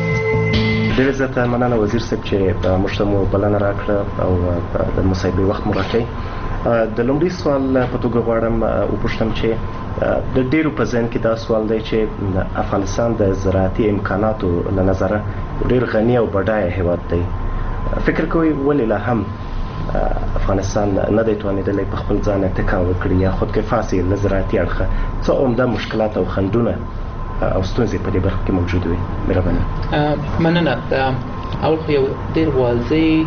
ډېر زیاته مننه وزیر صاحب چې موږ ته مو بلنه راکړه او د مصاحبې وخت مو راکړی. د لومړي سوال په توګه غواړم وپوښتم چې د ډېرو په ذهن کې دا سوال دی چې افغانستان د زراعتي امکاناتو له نظره ډېر غني او بډایه هېواد دی. فکر کوئ ولې لا هم افغانستان نه دی توانېدلی په خپل ځان اتکا وکړي یا خودکفاس یې له زراعتي اړخه څه عمده مشکلات او خنډونه او ستونزې په دې برخه کې موجود وي؟ مهرباني. مننه. اول خو یو ډېر واضح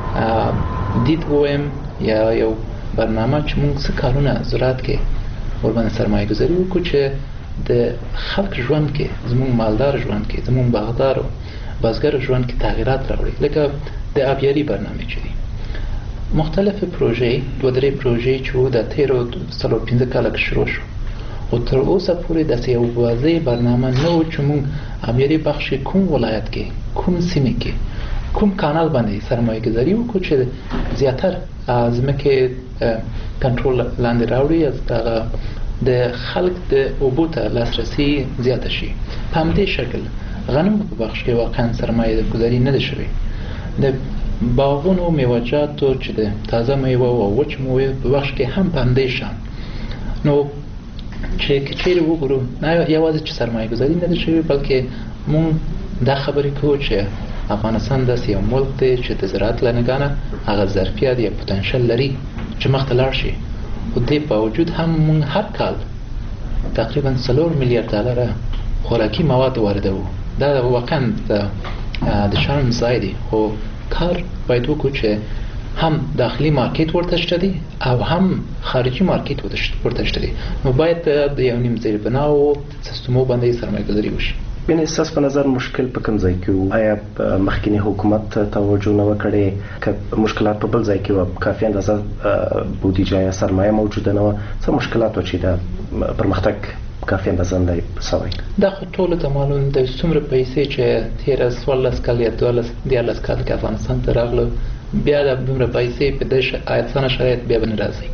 دید ووایم یا یو برنامه چې موږ څه کارونه زراعت کې ورباندې سرمایه ګذاري وکړو چې د خلک ژوند کې، زموږ مالدار ژوند کې، زموږ باغدار او بزګر ژوند کې تغییرات راوړي. لکه د آبیاري برنامې چې دي مختلفې پروژې، 2-3 پروژې چې د تیرو 4-5 کاله کې شروع شو، خو تر اوسه پورې داسې یو واضح برنامه نه و چې موږ آبیاري بخش کوم ولایت کې، کوم سیمې کې، کوم کانال باندې سرمایه ګذاري وکړو چې زیاتر ځمکې کنټرول لاندې راوړي، د خلک د اوبو ته لاسرسي زیاته شي. په همدې شکل غنم په بخش کې واقعا سرمایه ګذاري نه ده شوې. د باغونو میوه‌جاتو چې د تازه میوه او وچ میوه په بخش کې هم په همدې شان. نو چې چیرې وګورو نه یوازې چې سرمایه ګذاري نه ده شوې، بلکې مونږ دا خبرې کوو چې افغانستان داسې یو ملک دی چې د زراعت له نګانه هغه ظرفیت یا پوتنشل لري چې مخته لاړ شي. خو دې باوجود هم مونږ هر کال تقریبا 4 میلیارډ ډالر خوراکي مواد واردوو. دا واقعا د شرم ځای دی. خو کار باید وکړو چې هم داخلي مارکیټ ورته شته دی او هم خارجي مارکیټ ورته شته دی. نو باید د یو نیم زیربنا او سیستمو باندې سرمایه ګذاري وشي. یعنې ستاسو په نظر مشکل په کوم ځای کې و؟ آیا مخکینی حکومت توجه نه وکړې که مشکلات په بل ځای کې وه، کافي اندازه بودیجه یا سرمایه موجوده نه وه، څه مشکلات و چې د پرمختګ کافي اندازه نه دی سوی؟ دا خو ټولو ته معلوم دی څومره پیسې چې تېره 14 کال یا 14 کال کې افغانستان ته راغلو، بیا د دومره پیسې په دې اسانه شرایط بیا به نه راځي.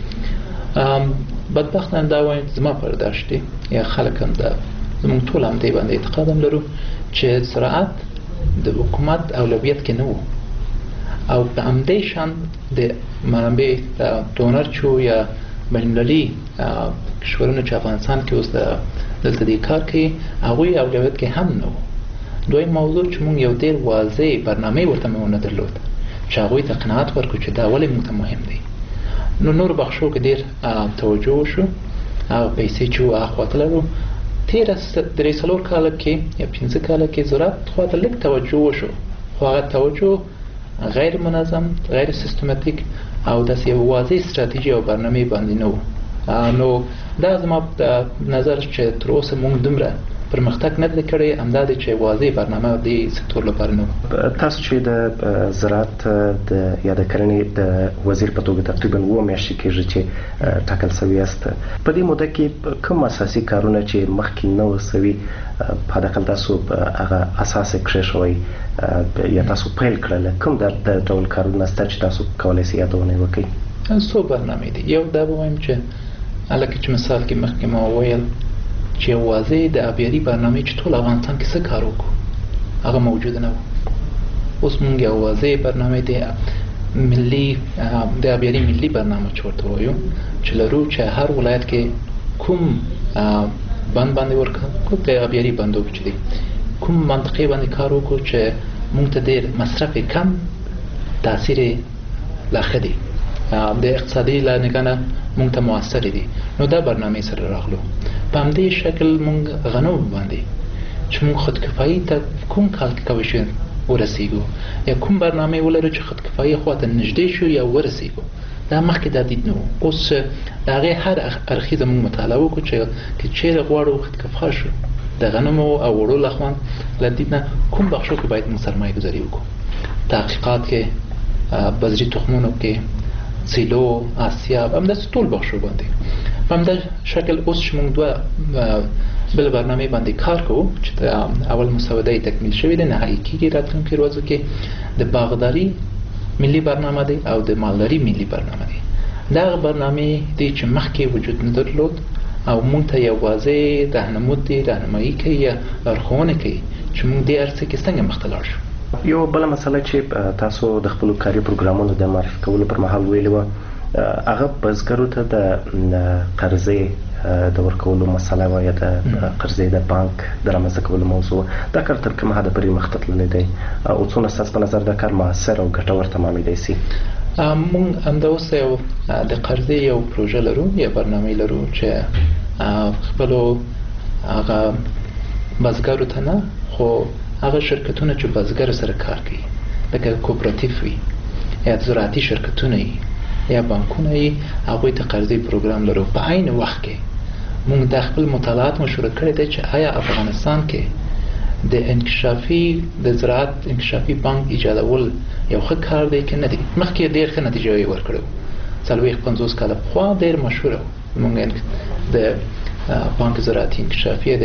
بدبختانه دا وایم زما برداشت دی یا خلک هم دا زموږ ټول هم دې باندې اعتقاد هم لرو چې زراعت د حکومت اولویت کې نه و او په همدې شان د منابع ډونر چې یا بین‌المللي کشورونه چې افغانستان کې اوس دلته دې کار کوي هغوی اولویت کې هم نه و. دویم موضوع چې موږ یو ډېر واضح برنامه ورته ونه درلود چې هغوی ته قناعت ورکړو چې دا ولې موږ ته مهم دی. نو نور بخشو کې ډېر توجه وشو، هغه پیسې چې هغه خواته لرو. تېره 3 کاله کې یا 5 کاله کې زراعت خواته لږ توجه وشو، خو هغه توجه غیر منظم، غیر سیستماتیک او داسې یو واضح ستراتیژي او برنامې باندې نه و. نو دا زما په نظر چې تر اوسه موږ دومره پرمختګ نه دی کړی، همدا دی چې واضح برنامه دې سکتور لپاره نه و. تاسو چې د زراعت یا د کرنې د وزیر په توګه تقریبا 2 میاشتې کېږي چې ټاکل سوي یاست، په دې موده کې کوم اساسي کارونه چې مخکې نه و سوي په حداقل تاسو هغه اساس یې کېښوی یا تاسو پیل کړل، کوم ډول کارونه سته چې تاسو کولی شئ یادونه وکړئ؟ څو برنامې دي. یو دا به وایم چې هلکه چې مثال کې مخکې ما وویل چې واضح د آبیاري برنامې چې ټول افغانستان کې څه کار وکړو هغه موجود نه و. اوس مونږ یو واضح برنامې د ملي د آبیاري ملي برنامه چې ورته وایو چې لرو چې هر ولایت کې کوم بند باندې ورکړو د آبیاري بندوب چې دي کوم منطقې باندې کار وکړو چې مونږ ته ډېر مصرف کم تاثیر لا ښه دی، د اقتصادي له نګانه مونږ ته موثر دي. نو دا برنامې سره راغلو. په همدې شکل مونږ غنم باندې چې موږ خودکفایي ته کوم کال کې کولی شو ورسیږو یا کوم برنامه ولرو چې خودکفایي خواته نږدې شو یا ورسیږو. دا مخکې دا دید نه و. اوس د هغې هر اړخیزه موږ مطالعه وکړو چې چیرې غواړو خودکفا شو د غنمو او وړو لخوا له دید نه کوم بخشو کې باید موږ سرمایه گذاري وکړو. تحقیقات کې، بذري تخمونو کې، سیلو، آسیاب، همداسې ټول بخشو باندې په همدا شکل اوس چې موږ دوه بل برنامه باندې کار کوو چې اول مسوده تکمیل شوې ده، نهایي کېږي راتلونکي ورځو کې. د باغداري ملي برنامه دی او د مالداري ملي برنامه دی. دا برنامه دی چې مخکې وجود نه درلود او موږ ته یوازې راهنمایي کوي یا لارښوونه کوي چې موږ دې ارڅه کې څنګه مخته لاړ شو. یو بل مسله چې تاسو د خپل کاري پروګرامونو د معرفي کولو پر مهال ویلي و هغه بزګرو ته د قرضې د ورکولو مسله و یا د قرضې د بانک د رامنځته کولو موضوع. دا کار تر کومه حده پورې مخته تللی دی او څونه ستاسو په نظر دا کار مؤثر او ګټور تمامېدی سي؟ موږ همداوس یو د قرضې یو پروژه لرو یا برنامه لرو چې خپلو هغه بزګرو ته نه خو هغه شرکتونه چې بزګر سره کار کوي لکه کوپراتیف وي یا زراعتي شرکتونه وي یا بانکونه وي هغوی ته قرضې پروګرام لرو. په عین وخت کې موږ د خپل مطالعات مشوره کړې ده چې آیا افغانستان کې د زراعت انکشافي بانک ایجادول یو ښه کار دی که نه دی. مخکې ډېر ښه نتیجه یې ورکړې 40-50 کاله پخوا ډېر مشهوره موږ د بانک زراعتي انکشافي د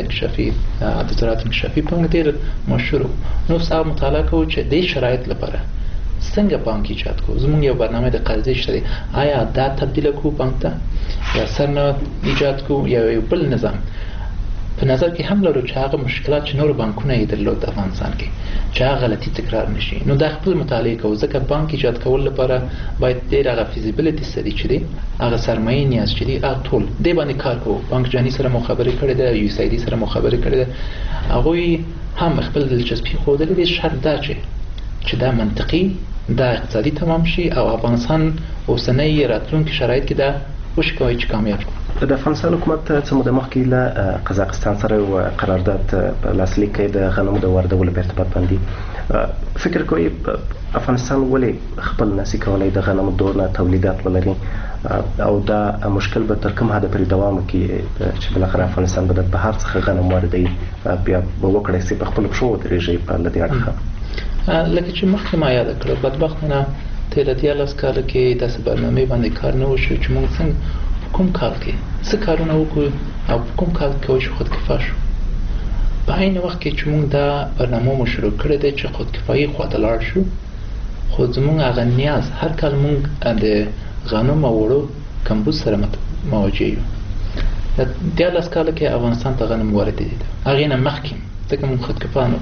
زراعت انکشافي بانک ډېر مشهور و. نو هغه مطالعه کوو چې دې شرایط لپاره څنګه بانک ایجاد کوو. زموږ یو برنامه د قرضې شته دی، آیا دا تبدیله کوو بانک ته یا سرنه ایجاد کوو یا یو بل نظام. په نظر کې هم لرو چې هغه مشکلات چې نور بانکونه یې درلود د افغانستان کې چې هغه غلطي تکرار نشي. نو دا خپل مطالعه کوو ځکه بانک ایجاد کول لپاره باید ډېر هغه فیزیبیلیټي سټډي چې دی هغه سرمایې نیاز چې دی هغه ټول دې باندې کار کوو. بانک جهاني سره مو خبرې کړې ده، یو اس ای ډي سره مو خبرې کړې ده. هغوی هم خپل دلچسپي ښودلې ده شرط دا چې دا منطقي دا اقتصادي تمام شي او افغانستان اوسنۍ راتلونکي شرایط کې دا وشکوي چې کامیاب شي. د افغانستان حکومت څه موده مخکې له قزاقستان سره یو قرارداد په لاسلیک کړی د غنمو د واردولو په ارتباط باندې. فکر کوئ افغانستان ولې خپل نسي کولی د غنمو دونه تولیدات ولري او دا مشکل به تر کوم حده پورې دوام وکړي چې بالاخره افغانستان به د بهر څخه غنم واردوي بیا به وکړی سي په خپلو پښو ودرېږي په له دې اړخه؟ لکه چې مخکې ما یاده کړه بدبختانه تېره 13 کاله کې داسې برنامې باندې کار نه وشو چې موږ څنګه کوم کال کې څه کارونه وکړو او کوم کال کې کولی شو خودکفا شو. په عین وخت کې چې موږ دا برنامه مو شروع کړې ده چې خودکفایي خواته لاړ شو خو زموږ هغه نیاز هر کال موږ د غنم او وړو کمبود سره مواجه یو. د 13 کاله کې افغانستان ته غنم واردېده هغې نه مخکې ځکه موږ خودکفا نه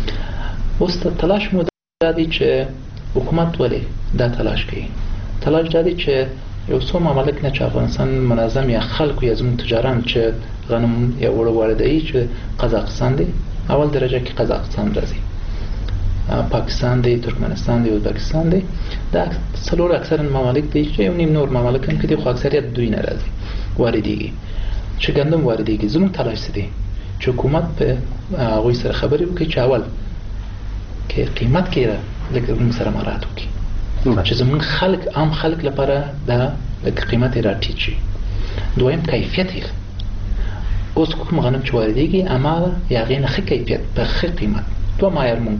اوس تلاش مو دا دی چې حکومت ولې دا تلاش کوي. تلاش دا دی چې یو څو ممالک نه چې افغانستان منظم یا خلکو یا زموږ تجاران چې غنم یا وړو واردوي چې قزاقستان دی اول درجه کې قزاقستان راځي، پاکستان دی، ترکمنستان دی، ازبکستان دی. دا څلور اکثرا ممالک دی چې یو نیم نور ممالک هم کې دي خو اکثریت دوی نه راځي واردېږي چې ګندم واردېږي. زموږ تلاش څه دی چې حکومت په هغوی سره خبرې وکړي چې اول کې قیمت کې لږ موږ سره مراعات وکړي چې زموږ خلک عام خلک لپاره دا قیمت را ټیټ شي. دویم کیفیت یې اوس کوم غنم چې واردېږي هماغه یا هغې نه ښه کیفیت په ښه قیمت دوه معیار موږ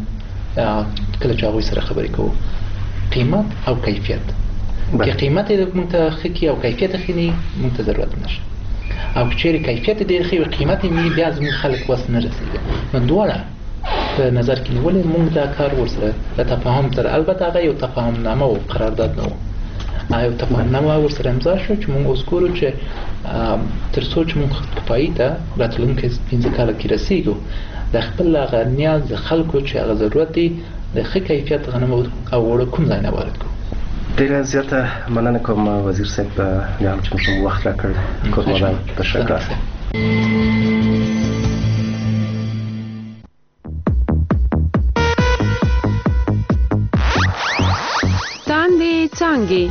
کله چې هغوی سره خبرې کوو قیمت او کیفیت. که قیمت یې موږ ته ښه کړي او کیفیت یې ښه نه موږ ته ضرورت نشته او که چېرې کیفیت یې ډېر ښه وي قیمت یې ملي بیا زموږ خلک وس نه رسېږي. نو دواړه په نظر کې نیولې موږ دا کار ورسره د تفاهم سره البته هغه یو تفاهم نامه او قرارداد نه و یو تفاهم نامه ورسره امضا شو چې موږ اوس ګورو چې تر څو چې موږ خودکفایي ته راتلونکي 15 کاله کې رسېږو د خپل هغه نیاز د خلکو چې هغه ضرورت دی د ښه کیفیت غنم او وړو کوم ځای نه وارد کړو. ډېره زیاته مننه کوم وزیر صاحب بیا هم چې موږ وخت راکړ کوټمدان تشکر. څانګې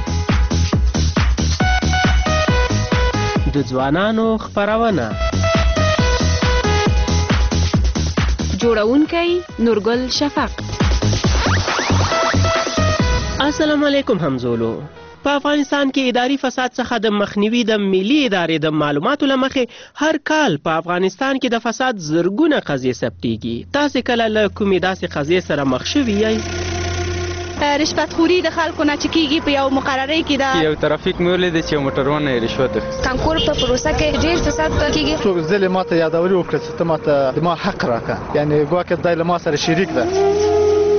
د ځوانانو خپرونه جوړونکی نورګل شفق. السلام علیکم همزولو. په افغانستان کې اداري فساد څخه د مخنیوي د ملي ادارې د معلوماتو له مخې هر کال په افغانستان کې د فساد زرګونه قضیې ثبتېږي. تاسې کله له کومې داسې قضیې سره مخ شوي یئ؟ رشوتخوري د خلکو نه چې کېږي په یو مقررۍ کې ده. یو ترافیک مې ولید چې یو موټروان یې رشوت اخیست. کانکور په پروسه کې ډېر فساد کېږي. څوک ځلې ماته یادولي وکړه چې ته ماته د ما حق راکړه، یعنې ګواکې دی له ما سره شریک ده.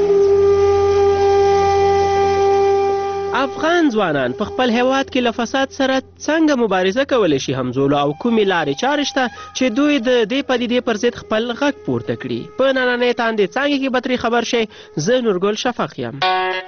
افغان ځوانان په خپل هیواد کې له فساد سره څنګه مبارزه کولی شي همزولو، او کومې لارې چارې شته چې دوی د دې پدیدې پر ضد خپل غږ پورته کړي؟ په نننۍ تاندې څانګې کې به ترې خبر شئ. زه نورګل شفق یم.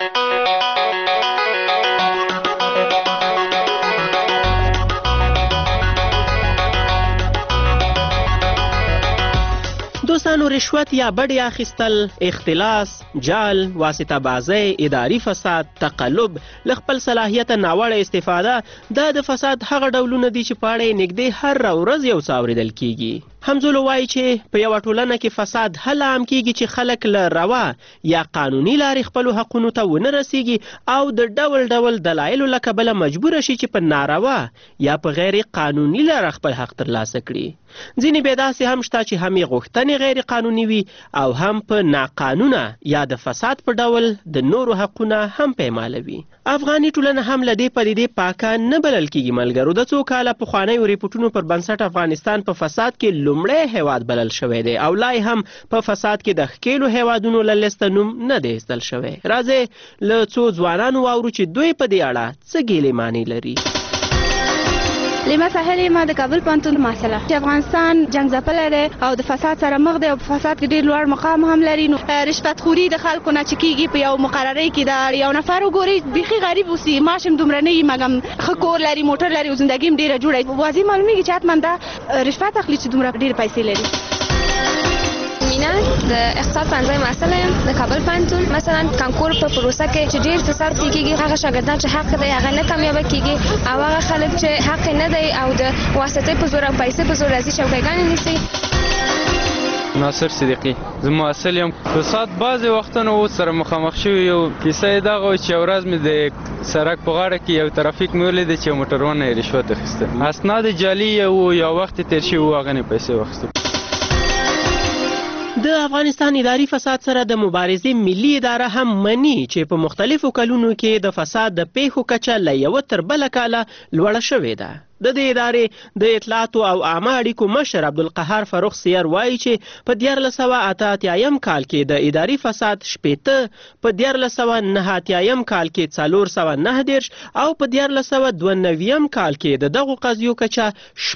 دوستانو، رشوت یا بډې اخیستل، اختلاس، جال، واسطه بازی، اداري فساد، تقلب، له خپل صلاحیته ناوړه استفاده دا د فساد هغه ډولونه دي چې په اړه یې نږدې هره ورځ یو څه اورېدل کیږي. همزولو وایي چې په یوه ټولنه کې فساد هله عام کیږي چې خلک له روا یا قانوني لارې خپلو حقونو ته ونه رسیږي او د ډول ډول دلایلو له کبله مجبوره شي چې په ناروا یا په غیر قانوني لاره خپل حق ترلاسه کړي. ځینې بیا داسې هم شته چې هم یې غوښتنې غیر قانوني وي او هم په ناقانونه یا د فساد په ډول د نورو حقونه هم پیمالوي. افغاني ټولنه هم له دې پدیدې پاکه نه بلل کیږي ملګرو. د څو کاله پخوانیو ریپورټونو پر بنسټ افغانستان په فساد کې لومړی هیواد بلل شوی دی او لا هم په فساد کې د ښکېلو هیوادونو له لیسته نوم نه دی ایستل شوی. راځئ له څو ځوانانو واورو چې دوی په دې اړه څه ګیلې مانې لري. لیما ساحلي ما د کابل پوهنتون محصله چې افغانستان جنګ ځپلی دی او د فساد سره مخ دی او په فساد کې ډېر لوړ مقام هم لري. نو رشوتخوري د خلکو نه چې کېږي په یو مقررۍ کې ده. یو نفر وګورئ بیخي غریب اوسي، معاش هم دومره نه وي مګم ښه کور لري، موټر لري او زندګي هم ډېره جوړه. واضح معلومېږي چې حتما دا رشوت اخلي چې دومره ډېرې پیسې لري. مینا د اقتصاد پوهنځی محصله یم د کابل پوهنتون. مثلا کانکور په پروسه کې چې ډېر فساد کېږي، هغه شاګردان چې حق دی هغه نه کامیابه کېږي او هغه خلک چې حق نه دی او د واسطې په زور او پیسې په زور راځي چوکیګانې نیسي. ناصر صدیقي، زه محصل یم. فساد بعضې وختونه اوس سره مخامخ شوي یو. کیسه یې دغه وه چې یو ورځ مې د سړک په غاړه کې یو ترافیک مې ولید چې یو موټروان یې رشوت اخیسته. اسناد جعلي وو، یو وخت یې تېر شوي وو، هغه نه پیسې واخیستې. د افغانستان اداري فساد سره د مبارزې ملي اداره هم مني چې په مختلفو کلونو کې د فساد د پیښو کچه له یوه تر بله کاله لوړه شوې ده. د دې ادارې د اطلاعاتو او عامه اړیکو مشر عبدالقهار فاروق سیر وایي چې په 1488 کال کې د اداري فساد 80، په 1489 کال کې 490 او په 1492 کال کې د دغو قضیو کچه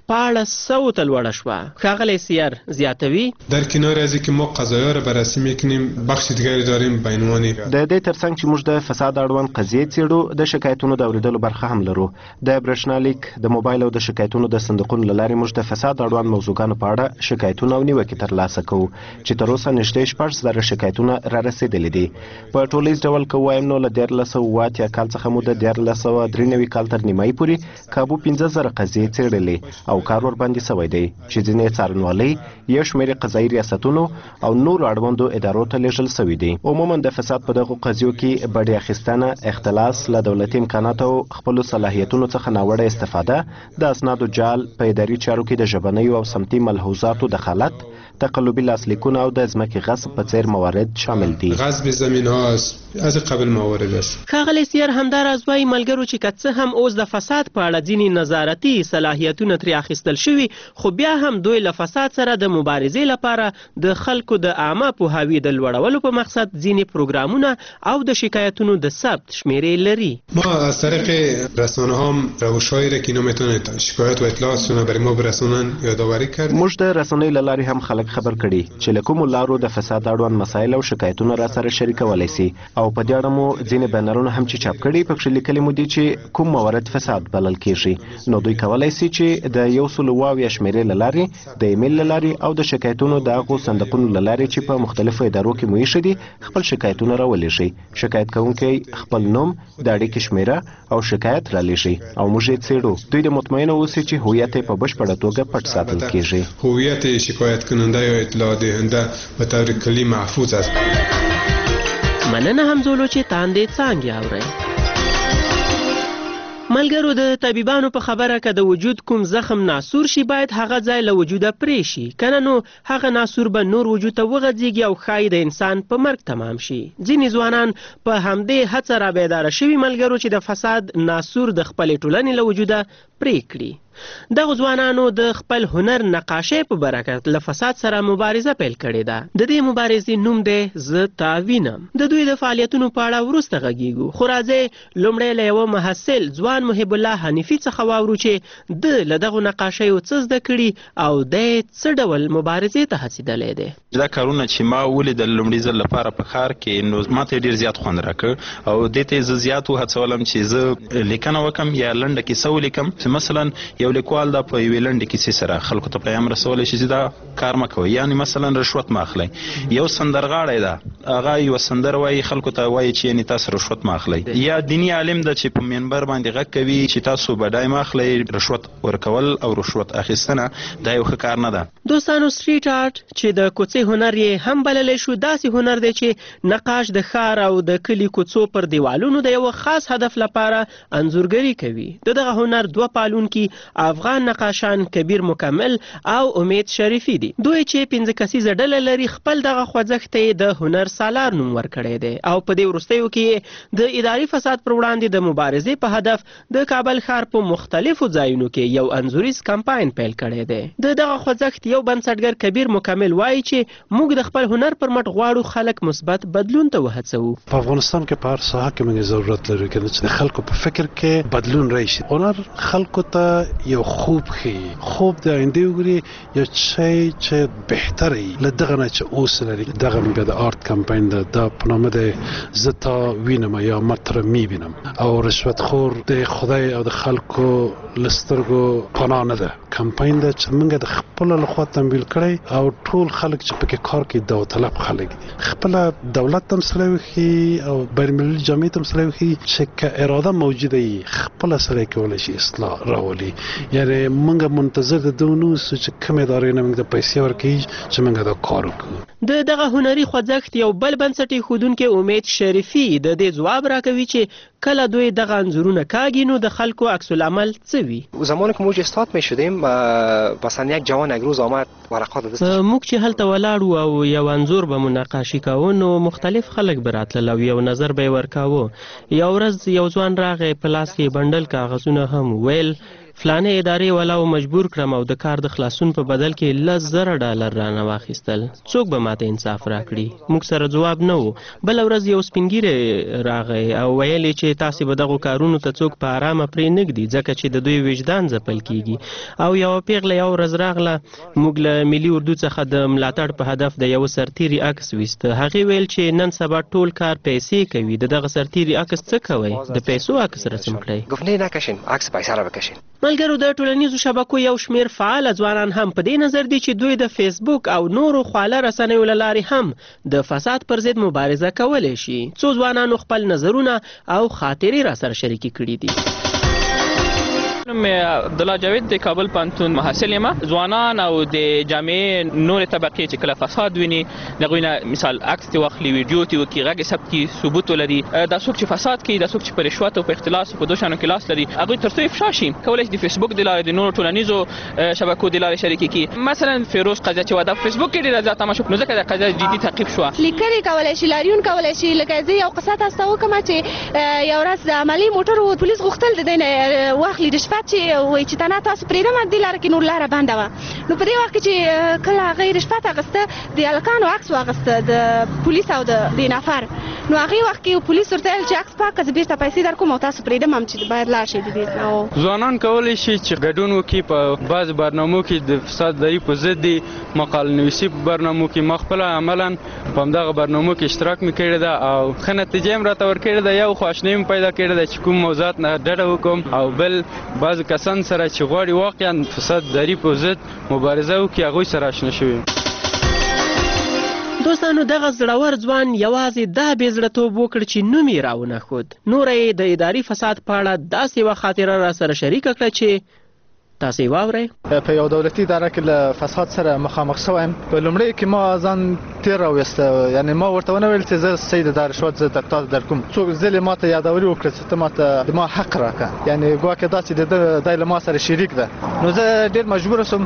1400 ته لوړه شوه. ښاغلی سیر زیاتوي: در کنار از اینکه ما قضایا را بررسی میکنیم، بخش دیگری داریم به عنوان د دې ترڅنګ چې موږ د فساد اړوند قضیې څېړو، د شکایتونو د اورېدلو برخه هم لرو. د برېښنالیک، د موبایل او د شکایتونو د صندوقونو له لارې موږ د فساد اړوند موضوعګانو په اړه شکایتونه او نیوکې ترلاسه کوو چې تر اوسه نږدې 14,000 شکایتونه را رسېدلي دي. په ټولیز ډول که ووایم نو له 1480 کال څخه مو د 1493 کال تر نیمایي پورې کابو 15,000 قضیې څېړلې او کار ورباندې سوی دی چې ځینې څارنوالۍ، یو شمېر قضایي ریاستونو او نورو اړوندو ادارو ته لیږل سوي دي. عموما د فساد په دغو قضیو کې بډې اخیستنه، اختلاس، له دولتي امکاناتو او خپلو صلاحیتونو څخه ناوړه استفاده، د اسنادو جال، په اداري چارو کې د ژبنیو او سمتي ملحوظاتو دخالت، تقلبي لاسلیکونه او د ځمکې غصب په څېر موارد شامل دي. غصب زمین ها از قبل موارد است. ښاغلی سیر همداراز وایي ملګرو چې که څه هم اوس د فساد په اړه ځینې نظارتي صلاحیتونه ترې اخیستل شوي، خو بیا هم دوی له فساد سره د مبارزې لپاره د خلکو د عامه پوهاوي د لوړولو په مقصد ځینې پروګرامونه او د شکایتونو د ثبت شمیرې لري. ما از طریق رسانه هم روشهایی را که اینا میتونه شکایت و اطلاعاتشون برای ما برسونن یادآوری کرد. موږ د رسنۍ له لارې هم خلک خبر کړي چې له کومو لارو د فساد اړوند مسایل او شکایتونه را سره شریکولی سي او په دې اړه مو ځینې بنرونه هم چې چاپ کړي پکښې لیکلي مو دي چې کوم موارد فساد بلل کیږي. نو دوی کولی سي چې د 100 شمیرې له لارې، د ایمیل له لارې او د شکایتونو د هغو صندوقونو له لارې چې په مختلفو ادارو کې مو ایښي دي خپل شکایتونه راولېږي. شکایت کوونکی خپل نوم، د اړیکې شمیره او شکایت رالیږي او موږ یې څېړو. دوی د مطمئنه اوسي چې هویت یې په بشپړه توګه پټ ساتل کیږي. هویت شکایت کننده کننده یا اطلاع دهنده به طور کلی محفوظ است. مننه همزولو چې تاندې څانګې اورئ. ملګرو د طبيبانو په خبره که د وجود کوم زخم ناسور شي باید هغه ځای له وجوده پرې شي، کنه نو هغه ناسور به نور وجود ته وغځېږي او ښایي د انسان په مرګ تمام شي. ځینې ځوانان په همدې هڅه را بیداره شوي ملګرو چې د فساد ناسور د خپلې ټولنې له وجوده پرې کړي. دغه ځوانانو د خپل هنر نقاشۍ په برکت له فساد سره مبارزه پیل کړې ده. د دې مبارزې نوم دی زه تا وینم. د دوی د فعالیتونو په اړه وروسته غږیږو، خو راځئ لومړی له یوه محصل ځوان محب الله حنیفي څخه واورو چې د له دغو نقاشیو څه زده کړي او دی څه ډول مبارزې ته هڅېدلی دی. دا کارونه چې ما ولیدل لومړي ځل لپاره په ښار کې، نو ما ته ډېر زیات خوند راکړ او دې ته زه زیات وهڅولم چې زه لیکنه وکړم یا لنډه کیسه ولیکم چې مثلا یو لیکوال دا په یوې لنډې کیسې سره خلکو ته پیغام رسولی شي چې دا کار مه کوئ، یعنې مثلا رشوت مه اخلئ. یو سندرغاړی ده، هغه یوه سندره وایي، خلکو ته وایي چې یعنې تاسو رشوت مه اخلئ. یا دیني عالم ده چې په منبر باندې غږ کوي چې تاسو بډای مه اخلئ، رشوت ورکول او رشوت اخیستنه دا یو ښه کار نه ده. دوستانو سټریټ آرټ چې د کوڅې هنر یې هم بللی شو، داسې هنر دی چې نقاش د ښار او د کلي کوڅو پر دیوالونو د یو خاص هدف لپاره انځورګري کوي. دغه هنر دوه پالونکي افغان نقاشان کبیر مکمل او امید شریفی دي. دوی چې 5 کسیزه ډله لري، خپل دغه خوځښت ته د هنر سالار نوم ورکړی دی او په دې وروستیو کې د اداري فساد پر وړاندې د مبارزې په هدف د کابل ښار په مختلفو ځایونو کې یو انځوریز کمپاین پیل کړی دی. دغه خوځښت یو بنسټګر کبیر مکمل وایي چې موږ د خپل هنر پر مټ غواړو خلک مثبت بدلون ته وهڅوو. په افغانستان کې په هر ساحه کې موږ ضرورت لرو چې د خلکو په فکر کې بدلون راشي. هنر خلکو ته یو خوب د آینده وګوري، یو شی چې بهتري له دغه نه چې اوس لري. دغه موږ د آرت کمپاین د په نامه د زه تا وینم یا ما تره میبینم او رشوت خور د خدای او د خلکو لسترګو پناه نه ده. کمپاین ده چې موږ د خپل لخوا تمویل کړی او ټول خلک چې پکې کار کوي داوطلب خلک دي. خپل دولت هم سره وخی او بین‌المللي جامعه هم سره وخی چې که اراده موجوده وي خپل سره کولای شي اصلاح راولي. یعنی موږ منتظر د دونو چې کوم ادارې نه موږ د پیسې ورکړي چې موږ دا کار وکړو. دغه هنري خوځښت یو بل بنسټي ښودونکی امید شریفی د دې ځواب راکوي چې کله دوی دغه انځورونه کاږي نو د خلکو عکس العمل څه وي. زمانی که موج استاد می شدیم مثلا یک جوان یک روز آمد ورقات دستش، موږ چې هلته ولاړو او یو انځور به مو نقاشي کاوه نو مختلف خلک به راتلل او یو نظر به یې ورکاوه. یو ورځ یو ځوان راغی، په لاس کې بنډل کاغذونه هم، ویل فلانه ادارې والا مجبور کړم او د کار د خلاصون په بدل کې $10,000 رانه واخیستل. څوک به ماته انصاف راکړي؟ موږ سره ځواب نه و. بل ورځ یو سپینګیری راغی او ویل چې تاسو به دغه کارونو ته څوک په آرامه پرې نږدي ځکه چې د دوی وجدان ځپل کیږي. او یو پیغله یو ورځ راغله، موږ له ملي اردو څخه د ملاتړ په هدف د یو سرتیري عکس ویسته. هغه ویل چې نن سبا ټول کار پیسې کوي، دغه سرتیري عکس څه کوي؟ د پیسو عکس رسم کړئ. گفت نکشین عکس پیسې را بکشین. ملګرو د ټولنیزو شبکو یو شمیر فعال ځوانان هم په دې نظر دي چې دوی د فیسبوک او نورو خواله رسنیو له لارې هم د فساد پر ضد مبارزه کولی شي. څو ځوانانو خپل نظرونه او خاطرې را سره شریکې کړي دي. عبدالله جاوید د کابل پوهنتون محصل یم. ځوانان او د جامعې نورې طبقې چې کله فساد ویني د هغوی نه مثال عکس دې واخلي، ویډیو دې وکړي، غږ یې ثبت کړي، ثبوت ولري. دا څوک چې فساد کوي، دا څوک چې په رشوت او په اختلاس او په دو شیانو کې لاس لري، هغوی تر څو افشا شي کولی شي د فیسبوک د لارې د نورو ټولنیزو شبکو د لارې شریکې کړي. مثلا فیروز قضیه چې وه د فیسبوک کې ډېره زیاته مشهوره، نو ځکه دا قضیه جدي تعقیب شوه. لیکنې کولی شي، لاریون کولی شي. لکه زه یو قصه تاسو ته وکړم چې یو ورځ د عملي موټر و، پولیس غوښتل د دې نه واخلي رشوت چې وایي چې تنه تاسو پرېږدم دې لاره کې نور لاره بنده وه. نو په دې وخت کې چې کله هغې رشوت اخیسته، د هلکانو عکس واخیسته د پولیس او د دې نفر، نو هغې وخت کې پولیس ورته ویل چې عکس پاکه، زه بېرته پیسې درکوم او تاسو پرېږدم هم چې باید لاړ شئ د دې. ځوانان کولی شي چې ګډون وکړي په بعضې برنامو کې د فسادګرۍ په ضد دي، مقاله نویسي په برنامو کې. ما خپله عملا په همدغه برنامو کې اشتراک مې کړې ده او ښه نتیجه یې راته ورکړې ده. یو خو اشنایي مې پیدا کړې ده چې کوم موضوعات نه ډډه وکړم، او بل بعضې کسان سره چې غواړي واقعا فسادګرۍ په ضد مبارزه وکړي، هغوی سره اشنا شوي. دوستانو دغه زړور ځوان یوازې دا بې زړهتوب وکړ چې نوم یې راونه ښود. نوره یې د اداري فساد په اړه داسې یوه خاطره را سره شریکه کړه چې تاسو واورئ. په یو دولتي اداره کې له فساد سره مخامخ شوم. په لومړي کې ما ځان تیر راوسته، یعنی ما ورته ونه ویل چې زه سید د رشوت زه تاسو درکوم. څوک ځلې ماته یادوري وکړه چې ته ماته د ما حق راکړه، یعنی ګواکې دا چې د دای له ما سره شریک ده. نو زه ډیر مجبور شوم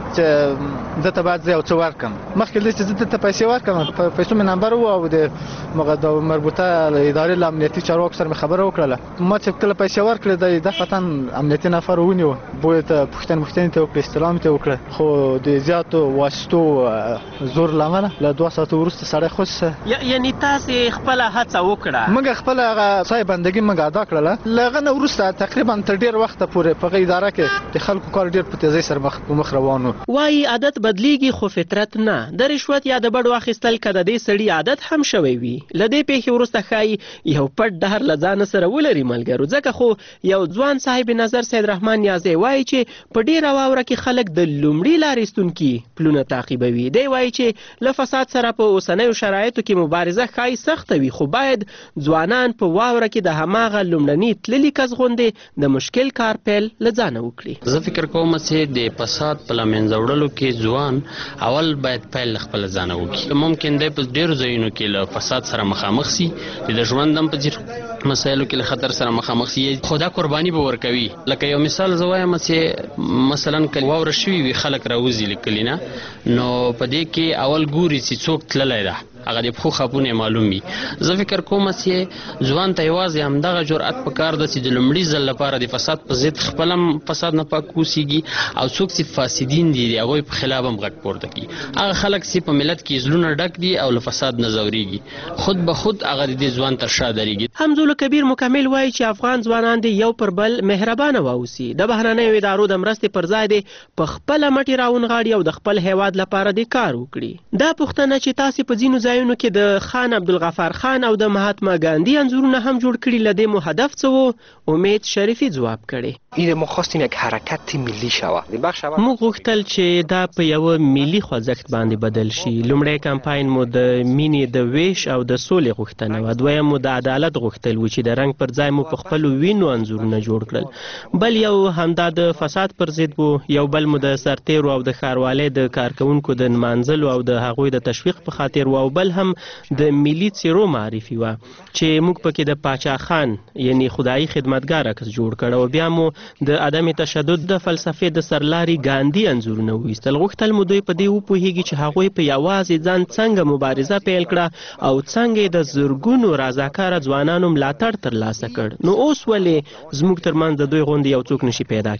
چې دته بعد زه او څو ورکم. مخکې لږ چې زه ته پیسې ورکم، په پیسو مې نمبر وو او د مغه مربوطه ادارې له امنیتي چارواکو سره خبره وکړه. ما چې کله پیسې ورکړې د دفتن امنیتي نفر ونیو، بوی ته پوښتنه ته وکړه، استلام ته وکړه، خو د زیاتو واسطو زور لامل له 2 ساعت وروسته سړی خوش. یعنی تاسو خپل هڅه وکړه؟ موږ خپل هغه صاحب بندګي موږ ادا کړله. لغه نه وروسته تقریبا تر ډیر وخت پورې په اداره کې د خلکو کار ډیر په تیزی سره مخ روانو. وایي عادت بدلیږي خو فطرت نه. د رشوت یا د بډو اخیستل کده د سړي عادت هم شوی وي. لدې پیښې وروسته خای یو پټ دهر لزان سره ولري ملګرو. ځکه خو یو ځوان صاحب نظر سید رحمان نیازی وایي چې په ډیر واوره کې خلک د لومړي لارېستونکي پلونه تعقیبوي. دی وایي چې له فساد سره په اوسنیو شرایطو کې مبارزه ښایي سخته وي، خو باید ځوانان په واوره کې د هماغه لومړني تللي کس غوندې د مشکل کار پیل له ځانه وکړي. زه فکر کوم چې د فساد په له منځه وړلو کې ځوان اول باید پیل خپل ځانه وکړي. ممکن دی په ډېرو ځایونو کې له فساد سره مخامخ سي، د ژوند هم په ځینو مسایلو کې له خطر سره مخامخ سي، خو دا قرباني به ورکوي. لکه یو مثال زه وایم چې مثلا که واوره شوي وي خلک راوځي له کلي نه، نو په دې کې اول ګوري چې څوک تللی ده، هغه د پښو خاپونه معلوم وي. زه فکر کوم چې ځوان ته یوازې همدغه جرأت پکار ده چې د لومړي ځل لپاره د فساد په ضد خپل هم فساد نه پاک اوسېږي، او څوک چې فاسدین دي د هغوی په خلاف هم غږ پورته کړي. هغه خلک چې په ملت کې زړونه ډک دي او له فساد نه ځورېږي، خود به خود هغه د دې ځوان تر شا درېږي. حمزه کبیر مکمل وایي چې افغان ځوانان دي یو پر بل مهربانه واوسي. د بهرنیو ادارو د مرستې پر ځای دي په خپله مټې راونغاړي او د خپل هیواد لپاره د کار وکړي. دا پوښتنه چې تاسې په ځینو ځایونو کې د خان عبدالغفار خان او د مهاتما ګاندی انځورونه هم جوړ کړي، لدې مو هدف څه و؟ امید شریفی ځواب کړي. ما خواستیم یک حرکت ملی شوه. موږ غوښتل چې دا په یو ملي خوځښت باندې بدل شي. لومړی کمپاین مو د مینې د ویش او د سولې غوښتنه وه. دویم مو د عدالت غوښتل و چې د رنګ پر ځای مو په خپلو وینو انځورونه جوړ کړل. بل یو همدا د فساد پر ضد و. یو بل مو د سرتیرو او د ښاروالۍ د کارکونکو د نمانځلو او د هغوی د تشویق په خاطر و. او بل هم د ملي څیرو معرفي وه چې موږ پکې د پاچا خان یعنی خدایي خدمتګار عکس جوړ کړ. او بیا مو د عدم تشدد د فلسفې د سرلاري ګاندی انځورونه وایستل. غوښتل مو دوی په دې وپوهیږي چې هغوی په یوازې ځان څنګه مبارزه پیل کړه او څنګه د زرګونو رضاکاره ځوانانو ملاتړ ترلاسه کړ. نو اوس ولې زموږ ترمنځ د دوی غوندې یو څوک نشي پیدا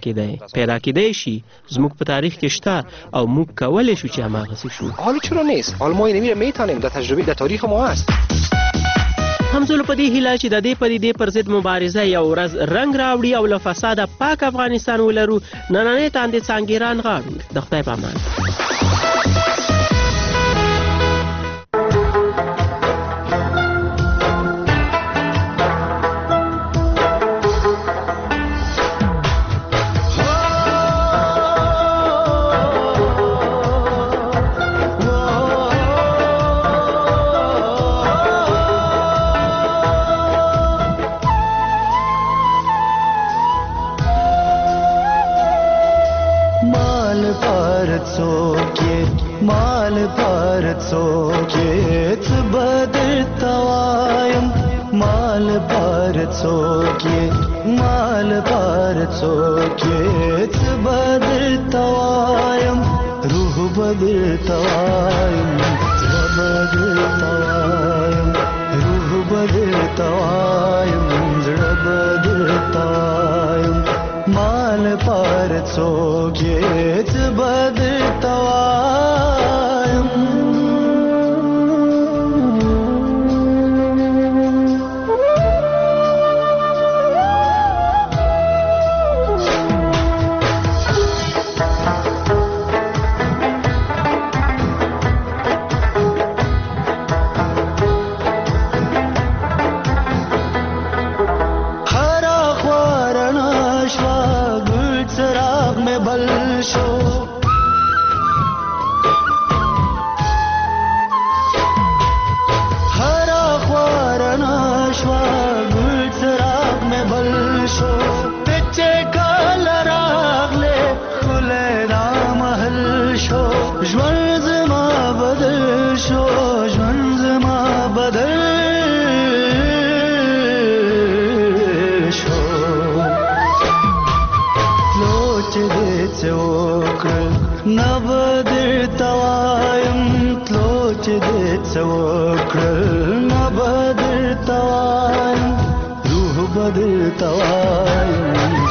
کېدی شي. زموږ په تاریخ کې شته او موږ کولی شو چې هماغسې شو. حالا چرا نیست؟ حالا ما اینو میتونیم، در تجربه در تاریخ ما هست. همزولو په دې هیله چې د دې پدیدې پر ضد مبارزه یو ورځ رنګ راوړي او له فساده پاک افغانستان ولرو. نننۍ تاندې څانګیران غاړو. د خدای په امان. څوکړل نه بدر توایم تلو چې دې څوکړل نه بدر توایم روح بدر توایم